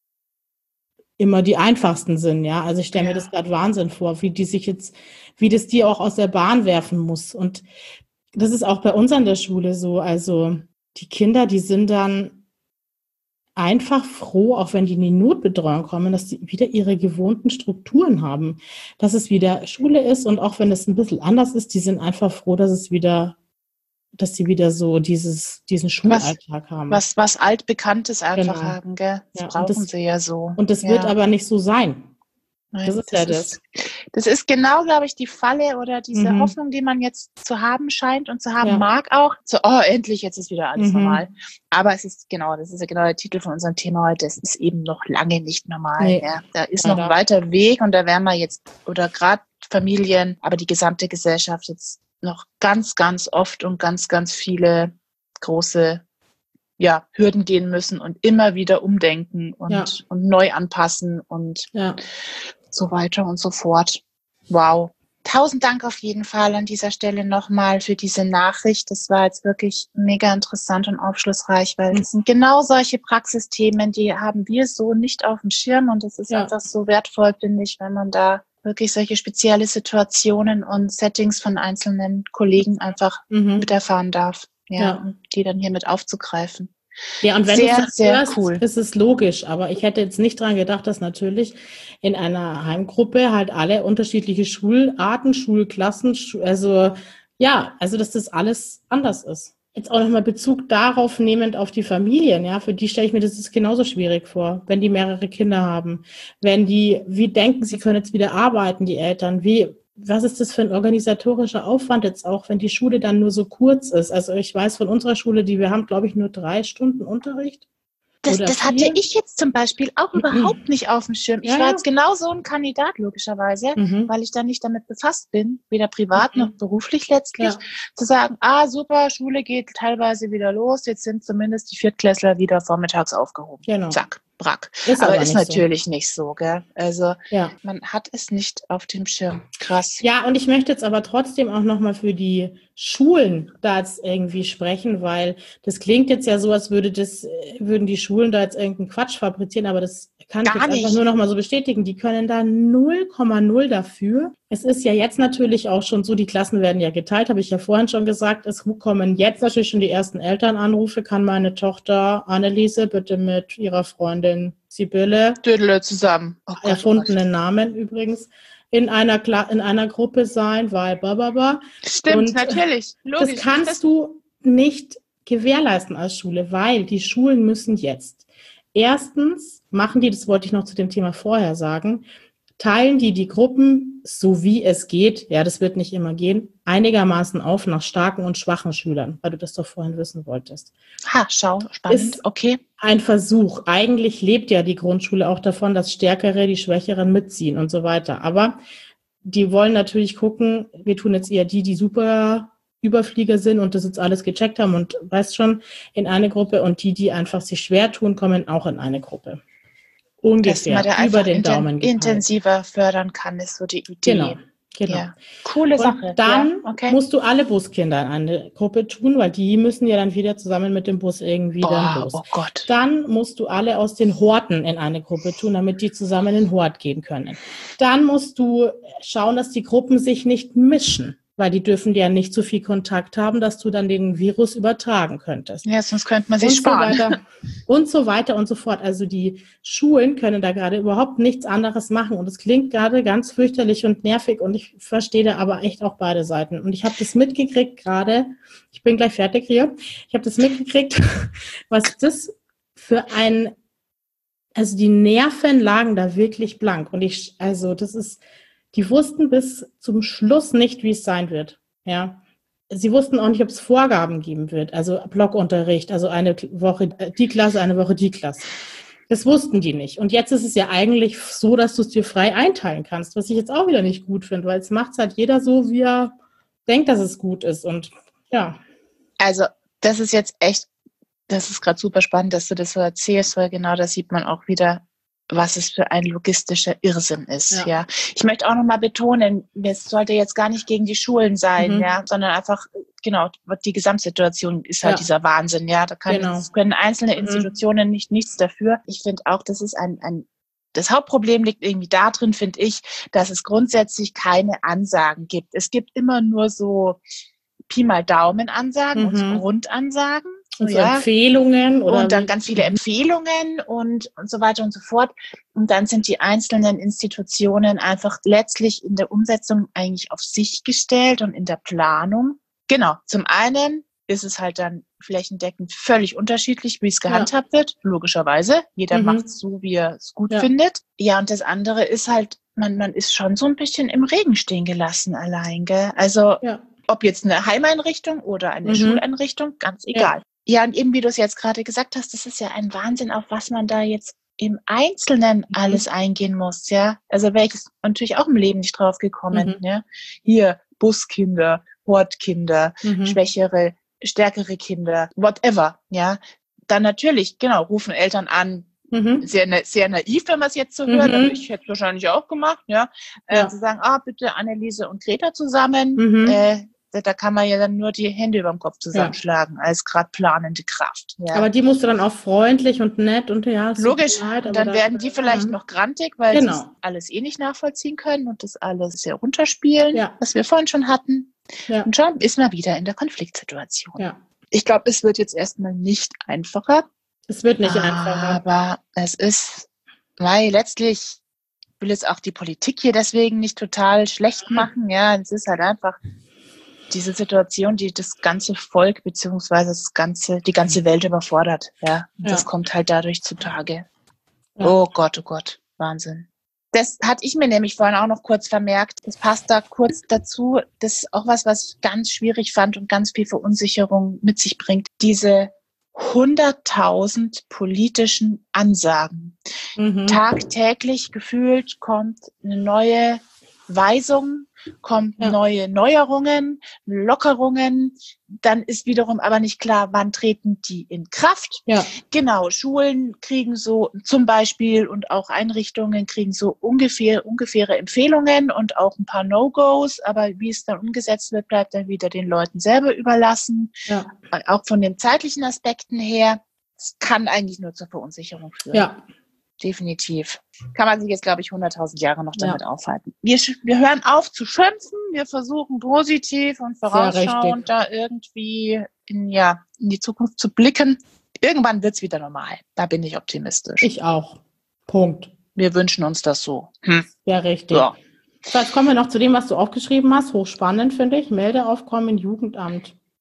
immer die einfachsten sind, ja. Also ich stelle Ja. mir das gerade Wahnsinn vor, wie die sich jetzt, wie das die auch aus der Bahn werfen muss. Und das ist auch bei uns an der Schule so. Also die Kinder, die sind dann einfach froh, auch wenn die in die Notbetreuung kommen, dass sie wieder ihre gewohnten Strukturen haben, dass es wieder Schule ist und auch wenn es ein bisschen anders ist, die sind einfach froh, dass es wieder, dass sie wieder so dieses, diesen Schulalltag haben. Was, was Altbekanntes einfach Genau. haben, gell? Das Ja, und brauchen das- sie ja so. Und das ja. wird aber nicht so sein. Nein, Das ist ja das. Ist, das ist genau, glaube ich, die Falle oder diese Mhm. Hoffnung, die man jetzt zu haben scheint und zu haben Ja. mag auch. So, oh, endlich, jetzt ist wieder alles Mhm. normal. Aber es ist genau, das ist ja genau der Titel von unserem Thema heute. Es ist eben noch lange nicht normal. Nee. Ja. Da ist Leider. noch ein weiter Weg und da werden wir jetzt, oder gerade Familien, aber die gesamte Gesellschaft jetzt noch ganz, ganz oft und ganz, ganz viele große ja, Hürden gehen müssen und immer wieder umdenken und, Ja. und neu anpassen und Ja. so weiter und so fort. Wow. Tausend Dank auf jeden Fall an dieser Stelle nochmal für diese Nachricht. Das war jetzt wirklich mega interessant und aufschlussreich, weil Mhm. das sind genau solche Praxisthemen, die haben wir so nicht auf dem Schirm und es ist Ja. einfach so wertvoll, finde ich, wenn man da wirklich solche spezielle Situationen und Settings von einzelnen Kollegen einfach Mhm. mit erfahren darf. Ja, Ja. und die dann hier mit aufzugreifen. Ja, und wenn Sehr, du das sehr hörst, cool. ist es logisch. Aber ich hätte jetzt nicht dran gedacht, dass natürlich in einer Heimgruppe halt alle unterschiedliche Schularten, Schulklassen, Schu- also ja, also dass das alles anders ist. Jetzt auch nochmal Bezug darauf nehmend auf die Familien, ja, für die stelle ich mir das ist genauso schwierig vor, wenn die mehrere Kinder haben. Wenn die, wie denken, sie können jetzt wieder arbeiten, die Eltern, wie, was ist das für ein organisatorischer Aufwand jetzt auch, wenn die Schule dann nur so kurz ist? Also ich weiß von unserer Schule, die wir haben, glaube ich, nur drei Stunden Unterricht. Das, Oder das hatte vier? ich jetzt zum Beispiel auch überhaupt nicht auf dem Schirm. Ich Ja, war ja. jetzt genau so ein Kandidat, logischerweise, Mhm. weil ich da nicht damit befasst bin, weder privat Mhm. noch beruflich letztlich, Ja. zu sagen, ah, super, Schule geht teilweise wieder los, jetzt sind zumindest die Viertklässler wieder vormittags aufgehoben. Genau. Zack, brack. Ist aber aber ist nicht so. natürlich nicht so, gell? Also Ja. man hat es nicht auf dem Schirm. Krass. Ja, und ich möchte jetzt aber trotzdem auch nochmal für die Schulen da jetzt irgendwie sprechen, weil das klingt jetzt ja so, als würde das, äh, würden die Schulen da jetzt irgendeinen Quatsch fabrizieren, aber das kann ich Gar jetzt einfach nicht. nur nochmal so bestätigen. Die können da null Komma null dafür. Es ist ja jetzt natürlich auch schon so, die Klassen werden ja geteilt, habe ich ja vorhin schon gesagt. Es kommen jetzt natürlich schon die ersten Elternanrufe. Kann meine Tochter Anneliese bitte mit ihrer Freundin Sibylle, Dödele zusammen. Oh Gott, oh Gott. erfundenen Namen übrigens, in einer, Kla- in einer Gruppe sein, weil bababa. Stimmt, Und natürlich. Logisch. Das kannst du nicht gewährleisten als Schule, weil die Schulen müssen jetzt erstens machen die, das wollte ich noch zu dem Thema vorher sagen, teilen die die Gruppen, so wie es geht, ja, das wird nicht immer gehen, einigermaßen auf nach starken und schwachen Schülern, weil du das doch vorhin wissen wolltest. Ha, schau, spannend, Ist okay. Ein Versuch. Eigentlich lebt ja die Grundschule auch davon, dass Stärkere die Schwächeren mitziehen und so weiter. Aber die wollen natürlich gucken, wir tun jetzt eher die, die super Überflieger sind und das jetzt alles gecheckt haben und weißt schon, in eine Gruppe, und die, die einfach sich schwer tun, kommen auch in eine Gruppe. Ungefähr, dass man da über einfach den inten- Daumen gepeilt. intensiver fördern kann, ist so die Idee. Genau, genau. Ja. Coole Und Sache. dann ja, okay. musst du alle Buskinder in eine Gruppe tun, weil die müssen ja dann wieder zusammen mit dem Bus irgendwie Boah, dann los. oh Gott. Dann musst du alle aus den Horten in eine Gruppe tun, damit die zusammen in den Hort gehen können. Dann musst du schauen, dass die Gruppen sich nicht mischen, weil die dürfen ja nicht so viel Kontakt haben, dass du dann den Virus übertragen könntest. Ja, sonst könnte man sich und sparen. So weiter, und so weiter und so fort. Also die Schulen können da gerade überhaupt nichts anderes machen. Und es klingt gerade ganz fürchterlich und nervig. Und ich verstehe da aber echt auch beide Seiten. Und ich habe das mitgekriegt gerade, ich bin gleich fertig hier, ich habe das mitgekriegt, was das für ein, also die Nerven lagen da wirklich blank. Und ich, also das ist, die wussten bis zum Schluss nicht, wie es sein wird. Ja. Sie wussten auch nicht, ob es Vorgaben geben wird, also Blockunterricht, also eine Woche die Klasse, eine Woche die Klasse. Das wussten die nicht. Und jetzt ist es ja eigentlich so, dass du es dir frei einteilen kannst, was ich jetzt auch wieder nicht gut finde, weil es macht halt jeder so, wie er denkt, dass es gut ist. Und ja. Also das ist jetzt echt, das ist gerade super spannend, dass du das so erzählst, weil genau da sieht man auch wieder, was es für ein logistischer Irrsinn ist, ja. ja. Ich möchte auch nochmal betonen, es sollte jetzt gar nicht gegen die Schulen sein, mhm. ja, sondern einfach, genau, die Gesamtsituation ist halt ja. dieser Wahnsinn, ja. Da kann, genau. können einzelne Institutionen mhm. nicht nichts dafür. Ich finde auch, das ist ein, ein, das Hauptproblem liegt irgendwie darin, finde ich, dass es grundsätzlich keine Ansagen gibt. Es gibt immer nur so Pi mal Daumen Ansagen mhm. und so Grundansagen. Und so ja. Empfehlungen. Oder und dann ganz viele Empfehlungen und, und so weiter und so fort. Und dann sind die einzelnen Institutionen einfach letztlich in der Umsetzung eigentlich auf sich gestellt und in der Planung. Genau, zum einen ist es halt dann flächendeckend völlig unterschiedlich, wie es gehandhabt ja. wird, logischerweise. Jeder mhm. macht es so, wie er es gut ja. findet. Ja, und das andere ist halt, man, man ist schon so ein bisschen im Regen stehen gelassen allein, gell? Also ja. ob jetzt eine Heimeinrichtung oder eine mhm. Schuleinrichtung, ganz egal. Ja. Ja, und eben wie du es jetzt gerade gesagt hast, das ist ja ein Wahnsinn, auf was man da jetzt im Einzelnen mhm. alles eingehen muss, ja. Also wäre ich natürlich auch im Leben nicht drauf gekommen, mhm. ja. Hier Buskinder, Hortkinder, mhm. schwächere, stärkere Kinder, whatever, ja. Dann natürlich, genau, rufen Eltern an, mhm. sehr, sehr naiv, wenn man es jetzt so hört, mhm. aber ich hätte es wahrscheinlich auch gemacht, ja. Äh, ja. Zu sagen, ah, bitte Anneliese und Greta zusammen, mhm. äh, da kann man ja dann nur die Hände über dem Kopf zusammenschlagen, ja. als gerade planende Kraft. Ja. Aber die musst du dann auch freundlich und nett und ja. Logisch, leid, und dann werden die vielleicht noch grantig, weil genau. sie es alles eh nicht nachvollziehen können und das alles sehr runterspielen, ja. was wir vorhin schon hatten. Ja. Und schon ist man wieder in der Konfliktsituation. Ja. Ich glaube, es wird jetzt erstmal nicht einfacher. Es wird nicht aber einfacher. Aber es ist, weil letztlich, ich will jetzt auch die Politik hier deswegen nicht total schlecht machen. Ja, es ist halt einfach diese Situation, die das ganze Volk beziehungsweise das ganze, die ganze Welt überfordert. Ja, und ja. das kommt halt dadurch zutage. Ja. Oh Gott, oh Gott, Wahnsinn. Das hatte ich mir nämlich vorhin auch noch kurz vermerkt. Das passt da kurz dazu. Das ist auch was, was ich ganz schwierig fand und ganz viel Verunsicherung mit sich bringt. Diese hunderttausend politischen Ansagen. Mhm. Tagtäglich gefühlt kommt eine neue Weisung, kommt ja. neue Neuerungen, Lockerungen, dann ist wiederum aber nicht klar, wann treten die in Kraft. Ja. Genau, Schulen kriegen so zum Beispiel und auch Einrichtungen kriegen so ungefähr ungefähre Empfehlungen und auch ein paar No-Gos, aber wie es dann umgesetzt wird, bleibt dann wieder den Leuten selber überlassen. Ja. Auch von den zeitlichen Aspekten her, es kann eigentlich nur zur Verunsicherung führen. Ja. Definitiv. Kann man sich jetzt, glaube ich, hunderttausend Jahre noch damit ja. aufhalten. Wir, wir hören auf zu schimpfen, wir versuchen positiv und vorausschauend da irgendwie in, ja, in die Zukunft zu blicken. Irgendwann wird es wieder normal. Da bin ich optimistisch. Ich auch. Punkt. Wir wünschen uns das so. Hm. Ja, richtig. Ja. So, jetzt kommen wir noch zu dem, was du aufgeschrieben hast. Hochspannend, finde ich. Meldeaufkommen im Jugendamt.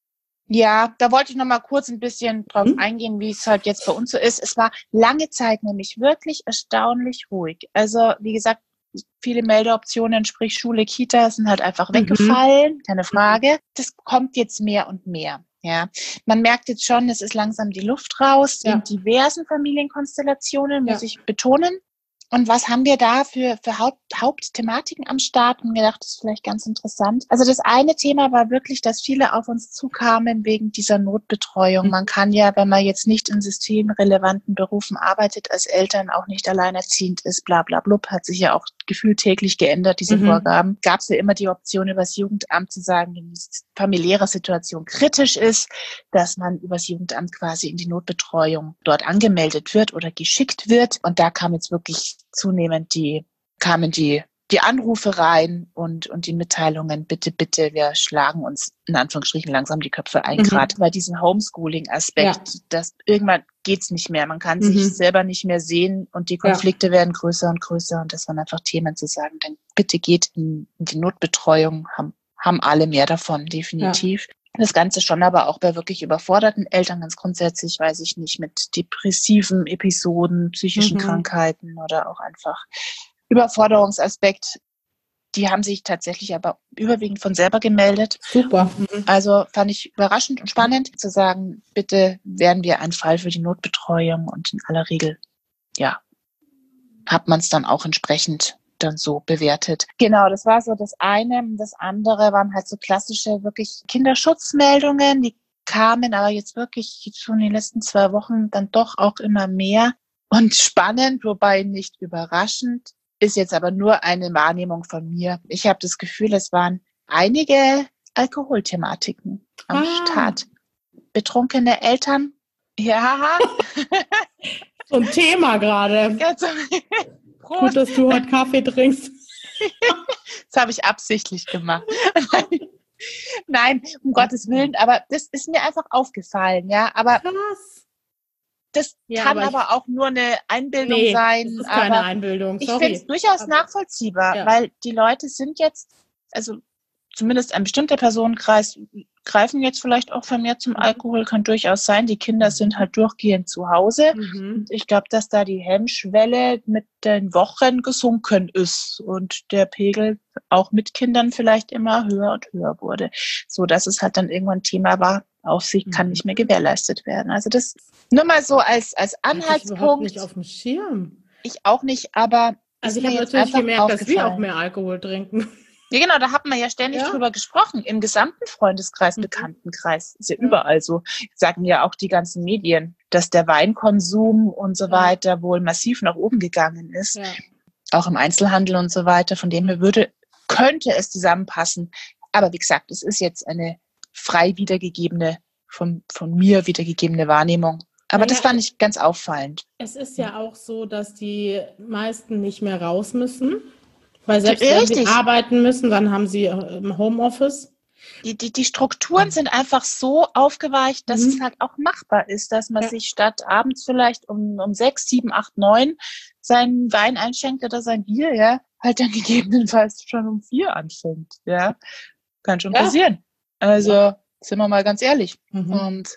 Ja, da wollte ich noch mal kurz ein bisschen drauf Hm? eingehen, wie es halt jetzt bei uns so ist. Es war lange Zeit nämlich wirklich erstaunlich ruhig. Also, wie gesagt, viele Meldeoptionen, sprich Schule, Kita, sind halt einfach Mhm. weggefallen, keine Frage. Das kommt jetzt mehr und mehr. Ja, man merkt jetzt schon, es ist langsam die Luft raus Ja. in diversen Familienkonstellationen, muss Ja. ich betonen. Und was haben wir da für, für Haupt, Hauptthematiken am Start? Und gedacht, das ist vielleicht ganz interessant. Also das eine Thema war wirklich, dass viele auf uns zukamen wegen dieser Notbetreuung. Mhm. Man kann ja, wenn man jetzt nicht in systemrelevanten Berufen arbeitet, als Eltern auch nicht alleinerziehend ist, bla bla blub, hat sich ja auch gefühlt täglich geändert, diese Mhm. Vorgaben. Gab es ja immer die Option, über das Jugendamt zu sagen, wenn die familiäre Situation kritisch ist, dass man über das Jugendamt quasi in die Notbetreuung dort angemeldet wird oder geschickt wird. Und da kam jetzt wirklich zunehmend die, kamen die, die Anrufe rein und, und die Mitteilungen, bitte, bitte, wir schlagen uns in Anführungsstrichen langsam die Köpfe ein, Mhm. gerade bei diesem Homeschooling-Aspekt, Ja. dass irgendwann geht's nicht mehr. Man kann Mhm. sich selber nicht mehr sehen und die Ja. Konflikte werden größer und größer. Und das waren einfach Themen zu sagen, dann bitte geht in, in die Notbetreuung, haben, haben alle mehr davon, definitiv. Ja. Das Ganze schon aber auch bei wirklich überforderten Eltern ganz grundsätzlich, weiß ich nicht, mit depressiven Episoden, psychischen Mhm. Krankheiten oder auch einfach Überforderungsaspekt. Die haben sich tatsächlich aber überwiegend von selber gemeldet. Super. Mhm. Also fand ich überraschend und spannend zu sagen, bitte werden wir ein Fall für die Notbetreuung und in aller Regel, ja, hat man es dann auch entsprechend dann so bewertet. Genau, das war so das eine. Das andere waren halt so klassische wirklich Kinderschutzmeldungen, die kamen aber jetzt wirklich schon in den letzten zwei Wochen dann doch auch immer mehr. Und spannend, wobei nicht überraschend, ist jetzt aber nur eine Wahrnehmung von mir. Ich habe das Gefühl, es waren einige Alkoholthematiken am Ah. Start. Betrunkene Eltern. Ja. So ein Thema gerade. Also, gut, dass du heute Kaffee trinkst. Das habe ich absichtlich gemacht. Nein, um Gottes Willen, aber das ist mir einfach aufgefallen, ja. Aber krass. Das ja, kann aber, aber auch nur eine Einbildung nee, sein. Das ist keine aber Einbildung, ich sorry. finde es durchaus aber, nachvollziehbar, ja. weil die Leute sind jetzt, also zumindest ein bestimmter Personenkreis, greifen jetzt vielleicht auch vermehrt zum Alkohol, kann durchaus sein. Die Kinder sind halt durchgehend zu Hause. Mhm. Ich glaube, dass da die Hemmschwelle mit den Wochen gesunken ist und der Pegel auch mit Kindern vielleicht immer höher und höher wurde, so dass es halt dann irgendwann Thema war, Aufsicht kann nicht mehr gewährleistet werden. Also das nur mal so als, als Anhaltspunkt. Ich überhaupt nicht auf dem Schirm. Ich auch nicht, aber also ich habe natürlich gemerkt, dass wir auch mehr Alkohol trinken. Ja, genau, da hat man ja ständig ja. drüber gesprochen. Im gesamten Freundeskreis, mhm. Bekanntenkreis. Ist ja, ja überall so. Sagen ja auch die ganzen Medien, dass der Weinkonsum und so ja. weiter wohl massiv nach oben gegangen ist. Ja. Auch im Einzelhandel und so weiter. Von dem her würde, könnte es zusammenpassen. Aber wie gesagt, es ist jetzt eine frei wiedergegebene, von, von mir wiedergegebene Wahrnehmung. Aber naja, das fand ich ganz auffallend. Es ist ja auch so, dass die meisten nicht mehr raus müssen. Weil selbst wenn Richtig. sie arbeiten müssen, dann haben sie im Homeoffice. Die, die, die Strukturen sind einfach so aufgeweicht, dass mhm. es halt auch machbar ist, dass man ja. sich statt abends vielleicht um, um sechs, sieben, acht, neun seinen Wein einschenkt oder sein Bier, ja, halt dann gegebenenfalls schon um vier anfängt, ja. Kann schon ja. passieren. Also, ja. sind wir mal ganz ehrlich. Mhm. Und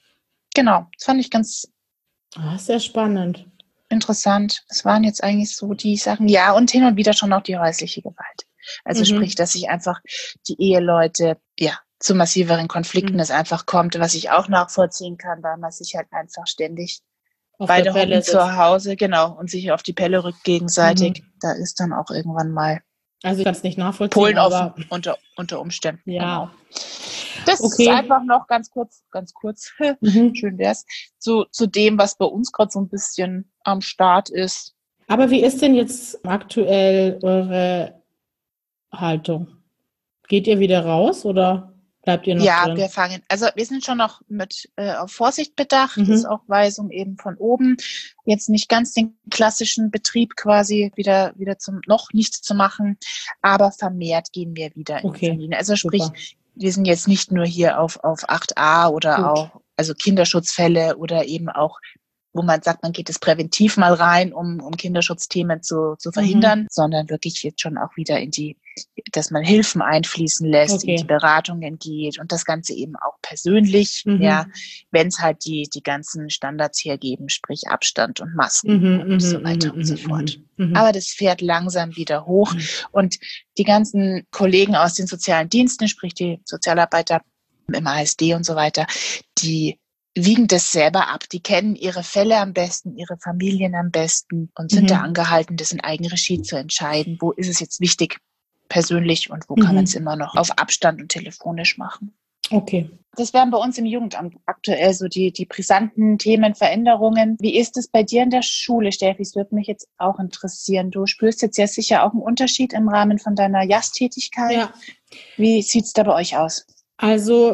genau, das fand ich ganz ah, sehr spannend. Interessant. Es waren jetzt eigentlich so die Sachen, ja, und hin und wieder schon auch die häusliche Gewalt. Also mhm. sprich, dass sich einfach die Eheleute, ja, zu massiveren Konflikten mhm. es einfach kommt, was ich auch nachvollziehen kann, weil man sich halt einfach ständig auf beide hocken zu Hause, genau, und sich auf die Pelle rückt gegenseitig. Mhm. Da ist dann auch irgendwann mal also ich kann es nicht nachvollziehen, Polen aber offen unter, unter Umständen. Ja. Genau. Das okay. ist einfach noch ganz kurz, ganz kurz, mhm. schön wär's, zu, zu dem, was bei uns gerade so ein bisschen am Start ist. Aber wie ist denn jetzt aktuell eure Haltung? Geht ihr wieder raus oder bleibt ihr noch ja, drin? Ja, wir fangen, also wir sind schon noch mit äh, auf Vorsicht bedacht, mhm. ist auch Weisung eben von oben, jetzt nicht ganz den klassischen Betrieb quasi wieder wieder zum noch nicht zu machen, aber vermehrt gehen wir wieder okay. in Familien. Also sprich, super. Wir sind jetzt nicht nur hier auf auf acht a oder Gut. auch also Kinderschutzfälle oder eben auch wo man sagt, man geht es präventiv mal rein, um, um Kinderschutzthemen zu, zu verhindern, mhm. sondern wirklich jetzt schon auch wieder in die, dass man Hilfen einfließen lässt, okay. in die Beratungen geht und das Ganze eben auch persönlich, mhm. ja, wenn es halt die, die ganzen Standards hergeben, sprich Abstand und Masken mhm. und so weiter mhm. und so fort. Mhm. Aber das fährt langsam wieder hoch mhm. und die ganzen Kollegen aus den sozialen Diensten, sprich die Sozialarbeiter im A S D und so weiter, die wiegen das selber ab. Die kennen ihre Fälle am besten, ihre Familien am besten und sind mhm. da angehalten, das in Eigenregie zu entscheiden. Wo ist es jetzt wichtig, persönlich und wo mhm. kann man es immer noch auf Abstand und telefonisch machen. Okay. Das wären bei uns im Jugendamt aktuell so die, die brisanten Themen, Veränderungen. Wie ist es bei dir in der Schule, Steffi? Das würde mich jetzt auch interessieren. Du spürst jetzt ja sicher auch einen Unterschied im Rahmen von deiner J A S-Tätigkeit. Ja. Wie sieht es da bei euch aus? Also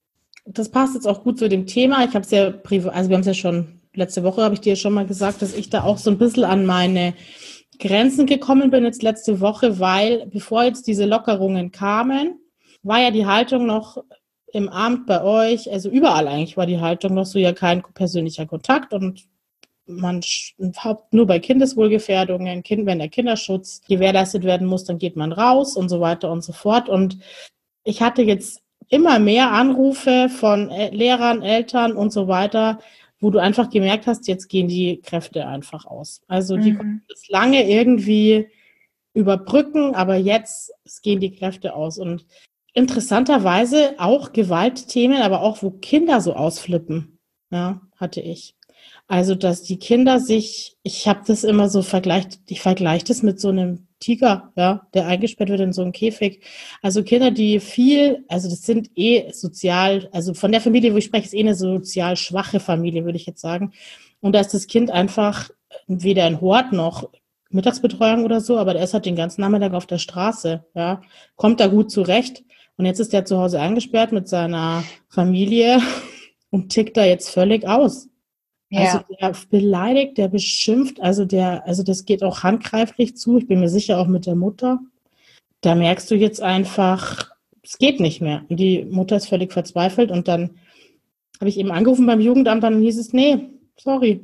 das passt jetzt auch gut zu dem Thema. Ich habe es ja privat, also wir haben es ja schon, letzte Woche habe ich dir schon mal gesagt, dass ich da auch so ein bisschen an meine Grenzen gekommen bin jetzt letzte Woche, weil bevor jetzt diese Lockerungen kamen, war ja die Haltung noch im Amt bei euch, also überall eigentlich war die Haltung noch so, ja kein persönlicher Kontakt und man überhaupt nur bei Kindeswohlgefährdungen, kind, wenn der Kinderschutz gewährleistet werden muss, dann geht man raus und so weiter und so fort. Und ich hatte jetzt immer mehr Anrufe von Lehrern, Eltern und so weiter, wo du einfach gemerkt hast, jetzt gehen die Kräfte einfach aus. Also die mhm. konnten das lange irgendwie überbrücken, aber jetzt gehen die Kräfte aus. Und interessanterweise auch Gewaltthemen, aber auch wo Kinder so ausflippen, ja, hatte ich. Also, dass die Kinder sich, ich habe das immer so vergleicht, ich vergleiche das mit so einem Tiger, ja, der eingesperrt wird in so einen Käfig. Also Kinder, die viel, also das sind eh sozial, also von der Familie, wo ich spreche, ist eh eine sozial schwache Familie, würde ich jetzt sagen. Und da ist das Kind einfach weder ein Hort noch Mittagsbetreuung oder so, aber der ist halt den ganzen Nachmittag auf der Straße, ja, kommt da gut zurecht. Und jetzt ist der zu Hause eingesperrt mit seiner Familie und tickt da jetzt völlig aus. Ja. Also der beleidigt, der beschimpft, also der, also das geht auch handgreiflich zu. Ich bin mir sicher auch mit der Mutter. Da merkst du jetzt einfach, es geht nicht mehr. Und die Mutter ist völlig verzweifelt und dann habe ich eben angerufen beim Jugendamt, dann hieß es, nee, sorry,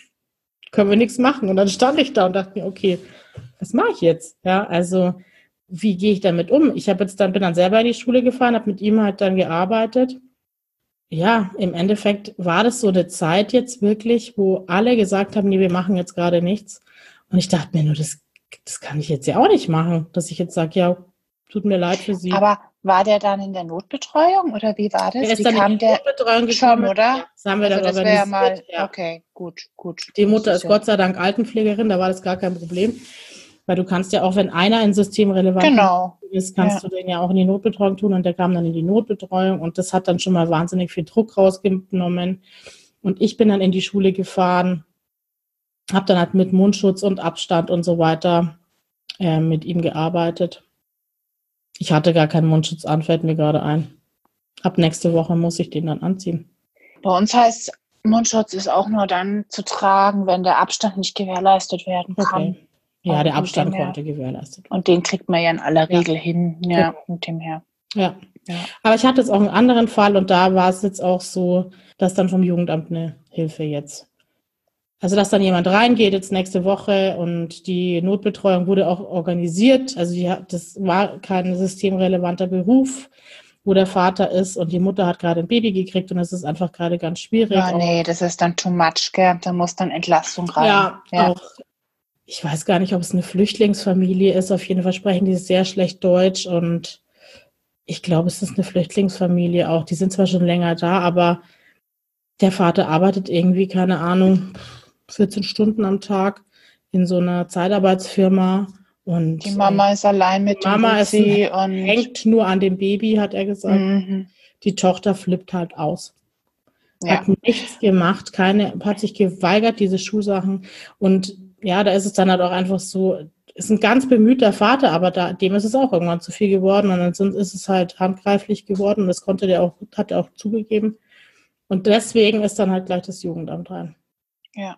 können wir nichts machen. Und dann stand ich da und dachte mir, okay, was mache ich jetzt? Ja, also wie gehe ich damit um? Ich habe jetzt dann, bin dann selber in die Schule gefahren, habe mit ihm halt dann gearbeitet. Ja, im Endeffekt war das so eine Zeit jetzt wirklich, wo alle gesagt haben, nee, wir machen jetzt gerade nichts. Und ich dachte mir nur, das, das kann ich jetzt ja auch nicht machen, dass ich jetzt sage, ja, tut mir leid für Sie. Aber war der dann in der Notbetreuung oder wie war das? Der ist wie dann kam in die der Notbetreuung gekommen, schon, oder? Ja, das haben wir also dann das organisiert. Ja mal, ja. Okay, gut, gut. Die Mutter ist, ist Gott sei Dank Altenpflegerin, da war das gar kein Problem. Weil du kannst ja auch, wenn einer in systemrelevant genau. ist, kannst ja. du den ja auch in die Notbetreuung tun und der kam dann in die Notbetreuung und das hat dann schon mal wahnsinnig viel Druck rausgenommen. Und ich bin dann in die Schule gefahren, habe dann halt mit Mundschutz und Abstand und so weiter äh, mit ihm gearbeitet. Ich hatte gar keinen Mundschutz an, fällt mir gerade ein. Ab nächste Woche muss ich den dann anziehen. Bei uns heißt Mundschutz ist auch nur dann zu tragen, wenn der Abstand nicht gewährleistet werden kann. Okay. Ja, und der Abstand konnte gewährleistet werden. Und den kriegt man ja in aller Regel ja. hin, ja, okay. mit dem her. Ja. ja, aber ich hatte jetzt auch einen anderen Fall und da war es jetzt auch so, dass dann vom Jugendamt eine Hilfe jetzt. Also, dass dann jemand reingeht jetzt nächste Woche und die Notbetreuung wurde auch organisiert. Also, die, das war kein systemrelevanter Beruf, wo der Vater ist und die Mutter hat gerade ein Baby gekriegt und es ist einfach gerade ganz schwierig. Ja, nee, das ist dann too much, gell? Da muss dann Entlastung rein. Ja, ja. auch. Ich weiß gar nicht, ob es eine Flüchtlingsfamilie ist. Auf jeden Fall sprechen die sehr schlecht Deutsch und ich glaube, es ist eine Flüchtlingsfamilie auch. Die sind zwar schon länger da, aber der Vater arbeitet irgendwie, keine Ahnung, vierzehn Stunden am Tag in so einer Zeitarbeitsfirma. Und die Mama äh, ist allein mit dem Mama ist ein, und hängt nur an dem Baby, hat er gesagt. Mhm. Die Tochter flippt halt aus. Ja. Hat nichts gemacht, keine, hat sich geweigert, diese Schulsachen. Und ja, da ist es dann halt auch einfach so, ist ein ganz bemühter Vater, aber da, dem ist es auch irgendwann zu viel geworden und dann sind, ist es halt handgreiflich geworden und das konnte der auch, hat er auch zugegeben. Und deswegen ist dann halt gleich das Jugendamt rein. Ja.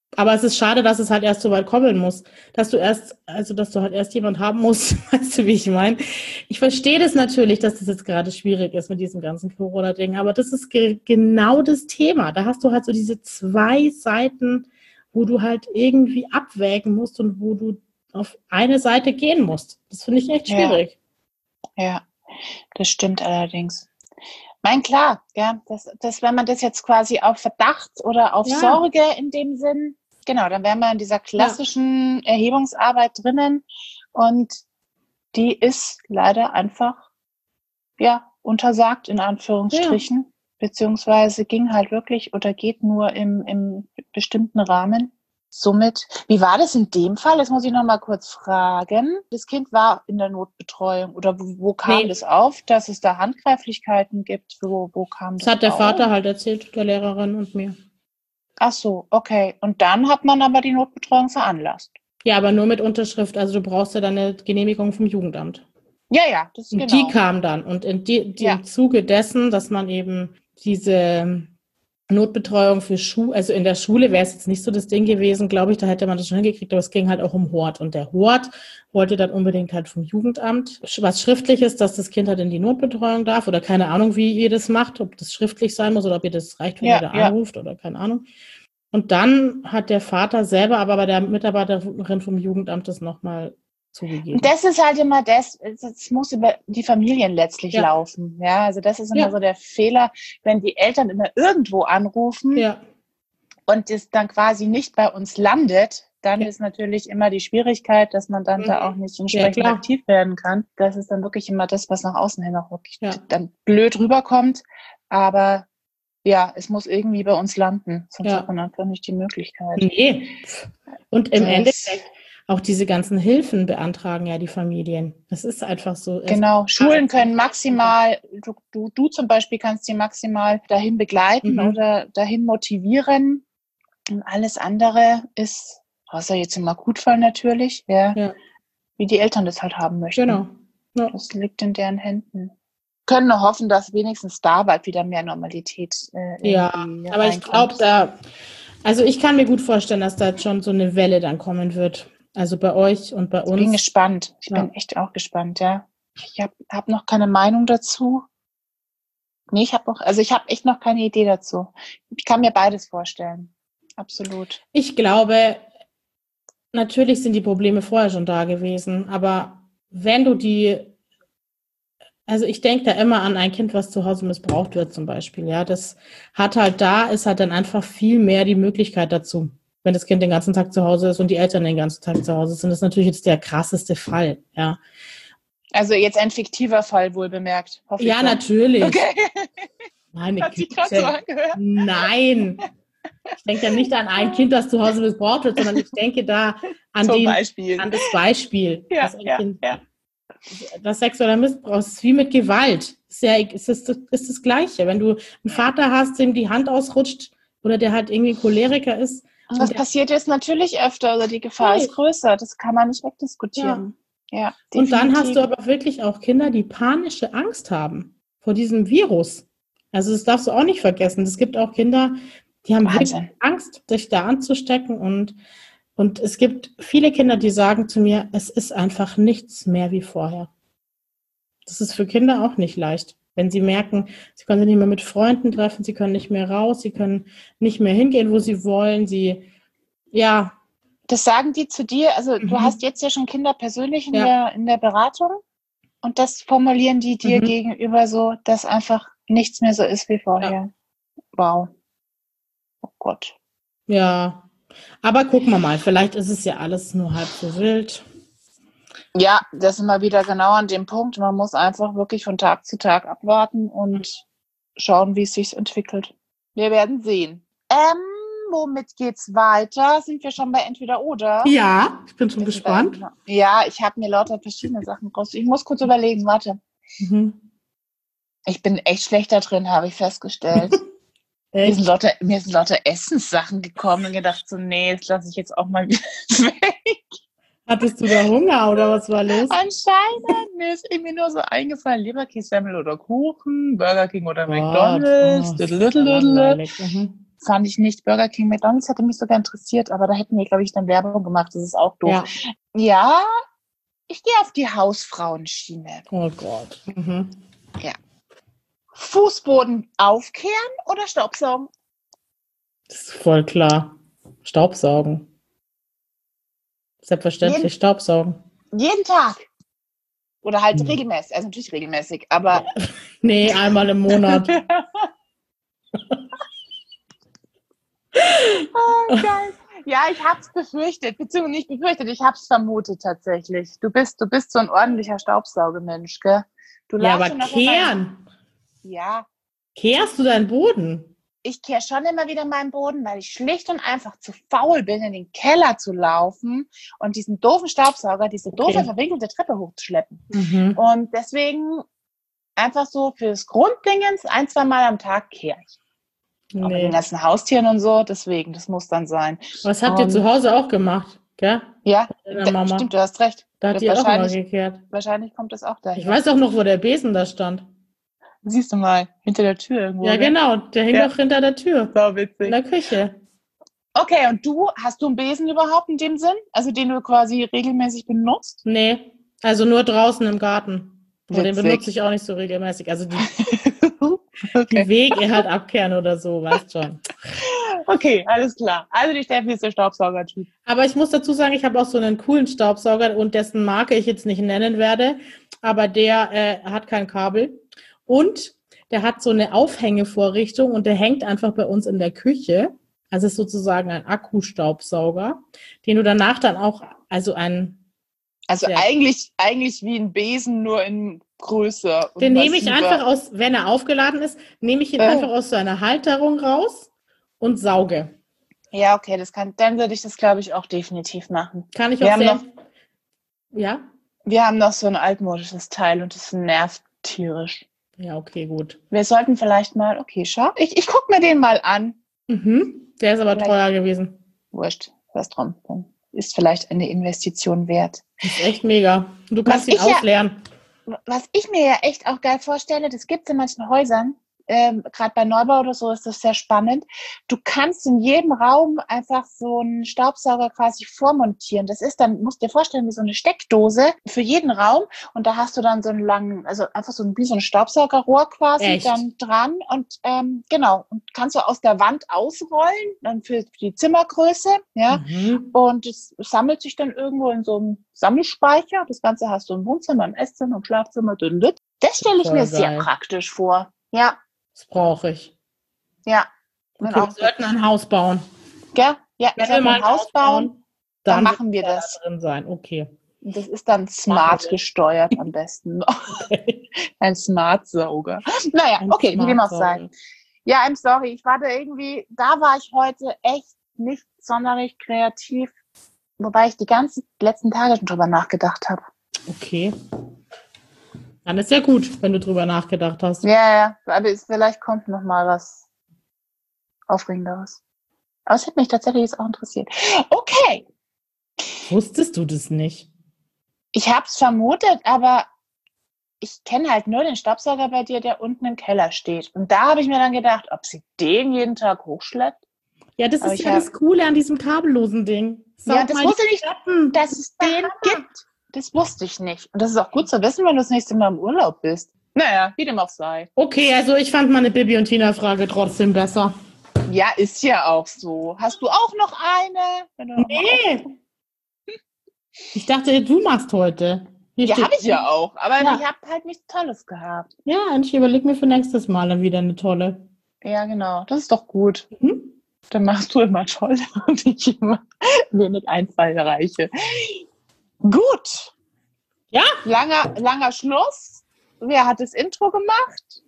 Aber es ist schade, dass es halt erst so weit kommen muss. Dass du erst, also dass du halt erst jemand haben musst, weißt du, wie ich meine? Ich verstehe das natürlich, dass das jetzt gerade schwierig ist mit diesem ganzen Corona-Ding, aber das ist ge- genau das Thema. Da hast du halt so diese zwei Seiten, wo du halt irgendwie abwägen musst und wo du auf eine Seite gehen musst. Das finde ich echt schwierig. Ja, ja, das stimmt allerdings. Mein klar, ja, das, das, wenn man das jetzt quasi auf Verdacht oder auf Ja. Sorge in dem Sinn, genau, dann wären wir in dieser klassischen ja. Erhebungsarbeit drinnen und die ist leider einfach, ja, untersagt in Anführungsstrichen, ja. beziehungsweise ging halt wirklich oder geht nur im, im bestimmten Rahmen. Somit, wie war das in dem Fall? Das muss ich noch mal kurz fragen. Das Kind war in der Notbetreuung oder wo, wo kam nee. das auf, dass es da Handgreiflichkeiten gibt? Wo, wo kam das Das hat der auf? Vater halt erzählt, der Lehrerin und mir. Ach so, okay. Und dann hat man aber die Notbetreuung veranlasst? Ja, aber nur mit Unterschrift. Also du brauchst ja dann eine Genehmigung vom Jugendamt. Ja, ja, das ist und genau. Die kam dann. Und in die, die ja. im Zuge dessen, dass man eben diese Notbetreuung für Schule, also in der Schule wäre es jetzt nicht so das Ding gewesen, glaube ich, da hätte man das schon hingekriegt, aber es ging halt auch um Hort. Und der Hort wollte dann unbedingt halt vom Jugendamt was Schriftliches, dass das Kind halt in die Notbetreuung darf oder keine Ahnung, wie ihr das macht, ob das schriftlich sein muss oder ob ihr das reicht, wenn ja, ihr da ja. anruft oder keine Ahnung. Und dann hat der Vater selber aber bei der Mitarbeiterin vom Jugendamt das nochmal zugegeben. Das ist halt immer das, es muss über die Familien letztlich ja. laufen. Ja, also das ist immer ja. so der Fehler, wenn die Eltern immer irgendwo anrufen ja. und es dann quasi nicht bei uns landet, dann ja. ist natürlich immer die Schwierigkeit, dass man dann mhm. da auch nicht entsprechend ja, aktiv werden kann. Das ist dann wirklich immer das, was nach außen hin auch wirklich ja. dann blöd rüberkommt. Aber ja, es muss irgendwie bei uns landen, sonst ja. hat man einfach nicht die Möglichkeit. Nee. Und im das Endeffekt auch diese ganzen Hilfen beantragen ja die Familien. Das ist einfach so. Genau, Schulen können maximal, du, du, du zum Beispiel kannst sie maximal dahin begleiten mhm. oder dahin motivieren. Und alles andere ist, außer jetzt im Akutfall natürlich, ja, ja. wie die Eltern das halt haben möchten. Genau. Ja. Das liegt in deren Händen. Können nur hoffen, dass wenigstens da bald wieder mehr Normalität äh, ja, aber reinkommt. Ich glaube da, also ich kann mir gut vorstellen, dass da jetzt schon so eine Welle dann kommen wird. Also bei euch und bei uns. Ich bin gespannt. Ich ja. bin echt auch gespannt, ja. Ich habe hab noch keine Meinung dazu. Nee, ich habe noch, also ich habe echt noch keine Idee dazu. Ich kann mir beides vorstellen. Absolut. Ich glaube, natürlich sind die Probleme vorher schon da gewesen, aber wenn du die, also ich denke da immer an ein Kind, was zu Hause missbraucht wird zum Beispiel, ja, das hat halt da, ist halt dann einfach viel mehr die Möglichkeit dazu. Wenn das Kind den ganzen Tag zu Hause ist und die Eltern den ganzen Tag zu Hause sind, das ist natürlich jetzt der krasseste Fall, ja. Also jetzt ein fiktiver Fall, wohl bemerkt. Hoffe ja, ich natürlich. Okay. Meine Hat sich gerade so angehört? Nein. Ich denke ja nicht an ein Kind, das zu Hause missbraucht wird, sondern ich denke da an, den, Beispiel. an das Beispiel. Ja, dass ein ja, kind, ja. Das sexueller Missbrauch ist wie mit Gewalt. Ist ja, ist das, ist das Gleiche. Wenn du einen Vater hast, dem die Hand ausrutscht oder der halt irgendwie Choleriker ist. Und das passiert jetzt natürlich öfter, oder die Gefahr ist größer. Das kann man nicht wegdiskutieren. Ja, ja, und dann hast du aber wirklich auch Kinder, die panische Angst haben vor diesem Virus. Also das darfst du auch nicht vergessen. Es gibt auch Kinder, die haben wirklich Angst, sich da anzustecken. Und, und es gibt viele Kinder, die sagen zu mir, es ist einfach nichts mehr wie vorher. Das ist für Kinder auch nicht leicht. Wenn sie merken, sie können sich nicht mehr mit Freunden treffen, sie können nicht mehr raus, sie können nicht mehr hingehen, wo sie wollen, sie, ja. Das sagen die zu dir, also mhm. du hast jetzt ja schon Kinder persönlich in, ja. der, in der Beratung und das formulieren die dir mhm. gegenüber so, dass einfach nichts mehr so ist wie vorher. Ja. Wow. Oh Gott. Ja, aber gucken wir mal, vielleicht ist es ja alles nur halb so wild. Ja, das ist mal wieder genau an dem Punkt. Man muss einfach wirklich von Tag zu Tag abwarten und schauen, wie es sich entwickelt. Wir werden sehen. Ähm, womit geht's weiter? Sind wir schon bei Entweder-Oder? Ja, ich bin schon das gespannt. Ein, ja, ich habe mir lauter verschiedene Sachen raus. Ich muss kurz überlegen, warte. Mhm. Ich bin echt schlecht da drin, habe ich festgestellt. Mir sind, lauter, mir sind lauter Essenssachen gekommen und gedacht so, nee, das lasse ich jetzt auch mal wieder weg. Hattest du da Hunger oder was war los? Anscheinend. Mir ist irgendwie nur so eingefallen, Leberkässemmel oder Kuchen, Burger King oder oh, McDonald's. Oh, das ist ja langweilig. Mhm. fand ich nicht. Burger King, McDonald's hätte mich sogar interessiert, aber da hätten wir, glaube ich, dann Werbung gemacht. Das ist auch doof. Ja, ja, ich gehe auf die Hausfrauenschiene. Oh Gott. Mhm. Ja. Fußboden aufkehren oder Staubsaugen? Das ist voll klar. Staubsaugen. Selbstverständlich jeden, Staubsaugen. Jeden Tag. Oder halt hm. regelmäßig. Also natürlich regelmäßig, aber... nee, einmal im Monat. Oh, geil. Ja, ich hab's befürchtet, beziehungsweise nicht befürchtet, ich hab's vermutet tatsächlich. Du bist, du bist so ein ordentlicher Staubsaugemensch, gell? Du ja, aber kehren. Ja. Kehrst du deinen Boden? Ich kehre schon immer wieder meinen Boden, weil ich schlicht und einfach zu faul bin, in den Keller zu laufen und diesen doofen Staubsauger, diese doofe, okay. verwinkelte Treppe hochzuschleppen. Mhm. Und deswegen einfach so fürs Grunddingens ein, zwei Mal am Tag kehre ich. Nee. Auch mit den ganzen Haustieren und so, deswegen, das muss dann sein. Was habt ihr um, zu Hause auch gemacht, gell? Ja, da, stimmt, du hast recht. Da hat die auch mal gekehrt. Wahrscheinlich kommt das auch daher. Ich weiß auch noch, wo der Besen da stand. Siehst du mal, hinter der Tür irgendwo. Ja, genau, der hing ja. doch hinter der Tür. So witzig. In der Küche. Okay, und du, hast du einen Besen überhaupt in dem Sinn? Also den du quasi regelmäßig benutzt? Nee, also nur draußen im Garten. Aber den benutze ich auch nicht so regelmäßig. Also die, okay. die Wege halt abkehren oder so, weißt schon. Okay, alles klar. Also die Steffi ist der Staubsauger-Typ. Aber ich muss dazu sagen, ich habe auch so einen coolen Staubsauger und dessen Marke ich jetzt nicht nennen werde, aber der äh, hat kein Kabel und der hat so eine Aufhängevorrichtung und der hängt einfach bei uns in der Küche. Also ist sozusagen ein Akkustaubsauger, den du danach dann auch, also ein Also ja. eigentlich, eigentlich wie ein Besen, nur in größer. Den nehme ich einfach aus, wenn er aufgeladen ist, nehme ich ihn äh. einfach aus seiner Halterung raus und sauge. Ja, okay, das kann, dann würde ich das, glaube ich, auch definitiv machen. Kann ich wir auch sehr, noch, ja? Wir haben noch so ein altmodisches Teil und das nervt tierisch. Ja, okay, gut. Wir sollten vielleicht mal, okay, schau, ich, ich gucke mir den mal an. Mhm. Der ist aber vielleicht teuer gewesen. Wurscht, was drum. Dann ist vielleicht eine Investition wert. Das ist echt mega. Du kannst was ihn ausleeren. Ja, was ich mir ja echt auch geil vorstelle, das gibt es in manchen Häusern, ähm, gerade bei Neubau oder so ist das sehr spannend. Du kannst in jedem Raum einfach so einen Staubsauger quasi vormontieren. Das ist dann, musst dir vorstellen, wie so eine Steckdose für jeden Raum. Und da hast du dann so einen langen, also einfach so ein, wie so ein Staubsaugerrohr quasi echt? Dann dran. Und ähm, genau, und kannst du aus der Wand ausrollen, dann für die Zimmergröße. Ja. Mhm. Und es sammelt sich dann irgendwo in so einem Sammelspeicher. Das Ganze hast du im Wohnzimmer, im Esszimmer, im Schlafzimmer. Das stelle ich mir geil. Sehr praktisch vor. Ja. Das brauche ich. Ja. Okay, wir sollten ein Haus bauen. Ja, ja, wenn wir mal ein Haus bauen, bauen dann, dann machen wir das. Da drin sein. Okay. Das ist dann smart gesteuert am besten. Okay. Ein Smart-Sauger. Naja, ein okay, wie dem auch sei. Ja, I'm sorry, ich war da irgendwie, da war ich heute echt nicht sonderlich kreativ, wobei ich die ganzen letzten Tage schon drüber nachgedacht habe. Okay. Dann ist ja gut, wenn du drüber nachgedacht hast. Ja, ja, aber es, vielleicht kommt noch mal was Aufregenderes. Aber es hat mich tatsächlich jetzt auch interessiert. Okay. Wusstest du das nicht? Ich habe es vermutet, aber ich kenne halt nur den Staubsauger bei dir, der unten im Keller steht. Und da habe ich mir dann gedacht, ob sie den jeden Tag hochschleppt. Ja, das aber ist ja hab... das Coole an diesem kabellosen Ding. Saug ja, das wusste ich nicht, dass es den gibt. Das wusste ich nicht. Und das ist auch gut zu wissen, wenn du das nächste Mal im Urlaub bist. Naja, wie dem auch sei. Okay, also ich fand meine Bibi und Tina-Frage trotzdem besser. Ja, ist ja auch so. Hast du auch noch eine? Wenn du nee. Auch... Ich dachte, du machst heute. Hier ja, habe ich ja auch. Aber ja. Ich habe halt nichts Tolles gehabt. Ja, und ich überlege mir für nächstes Mal dann wieder eine tolle. Ja, genau. Das ist doch gut. Mhm. Dann machst du immer toll und ich immer wenig einfallreiche. Gut. Ja. Langer, langer Schluss. Wer hat das Intro gemacht?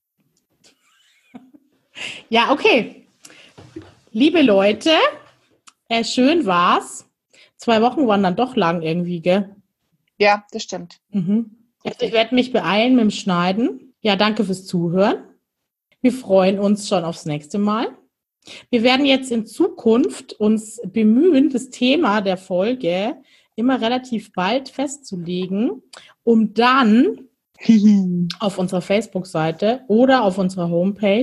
Ja, okay. Liebe Leute, äh, schön war's. Zwei Wochen waren dann doch lang irgendwie, gell? Ja, das stimmt. Mhm. Also ich werde mich beeilen mit dem Schneiden. Ja, danke fürs Zuhören. Wir freuen uns schon aufs nächste Mal. Wir werden jetzt in Zukunft uns bemühen, das Thema der Folge immer relativ bald festzulegen, um dann auf unserer Facebook-Seite oder auf unserer Homepage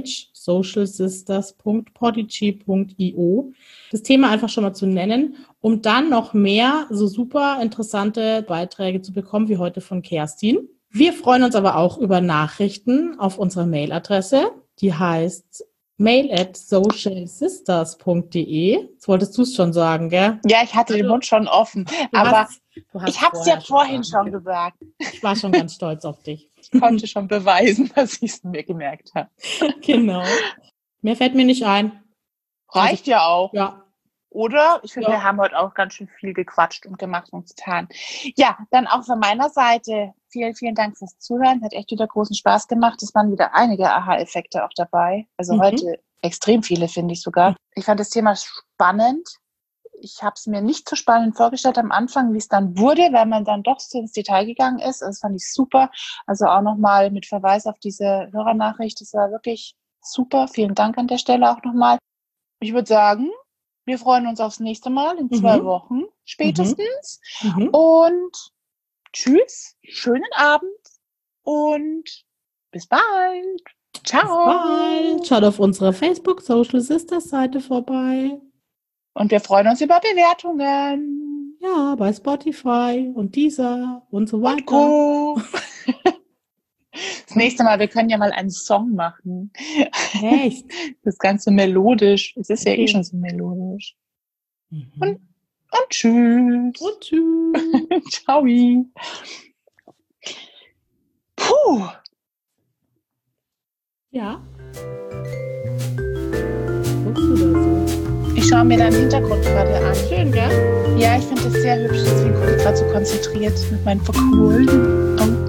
social sisters punkt podigy punkt io. Das Thema einfach schon mal zu nennen, um dann noch mehr so super interessante Beiträge zu bekommen, wie heute von Kerstin. Wir freuen uns aber auch über Nachrichten auf unserer Mailadresse, die heißt mail at social sisters punkt de. Jetzt wolltest du es schon sagen, gell? Ja, ich hatte also, den Mund schon offen, aber hast, ich habe es ja vorhin schon gesagt. Ich war schon ganz stolz auf dich. Ich konnte schon beweisen, dass ich es mir gemerkt habe. Genau. Mehr fällt mir nicht ein. Reicht also, ja auch. Ja. Oder? Ich finde, ja. wir haben heute auch ganz schön viel gequatscht und gemacht und getan. Ja, dann auch von meiner Seite vielen, vielen Dank fürs Zuhören. Hat echt wieder großen Spaß gemacht. Es waren wieder einige Aha-Effekte auch dabei. Also mhm. heute extrem viele, finde ich sogar. Ich fand das Thema spannend. Ich habe es mir nicht so spannend vorgestellt am Anfang, wie es dann wurde, weil man dann doch so ins Detail gegangen ist. Das fand ich super. Also auch nochmal mit Verweis auf diese Hörernachricht. Das war wirklich super. Vielen Dank an der Stelle auch nochmal. Ich würde sagen, wir freuen uns aufs nächste Mal in zwei mhm. Wochen spätestens. Mhm. Und tschüss, schönen Abend und bis bald. Ciao. Bis bald. Schaut auf unserer Facebook Social Sisters Seite vorbei. Und wir freuen uns über Bewertungen. Ja, bei Spotify und Deezer und so weiter. Und Co. Das nächste Mal, wir können ja mal einen Song machen. Echt? Das Ganze melodisch. Es ist okay. ja eh schon so melodisch. Mhm. Und, und tschüss. Und tschüss. Ciao. Puh. Ja. Guckst du da so? Ich schaue mir deinen Hintergrund gerade an. Schön, gell? Ja, ich finde das sehr hübsch. Deswegen gucke ich gerade so konzentriert mit meinen verkohlten Augen.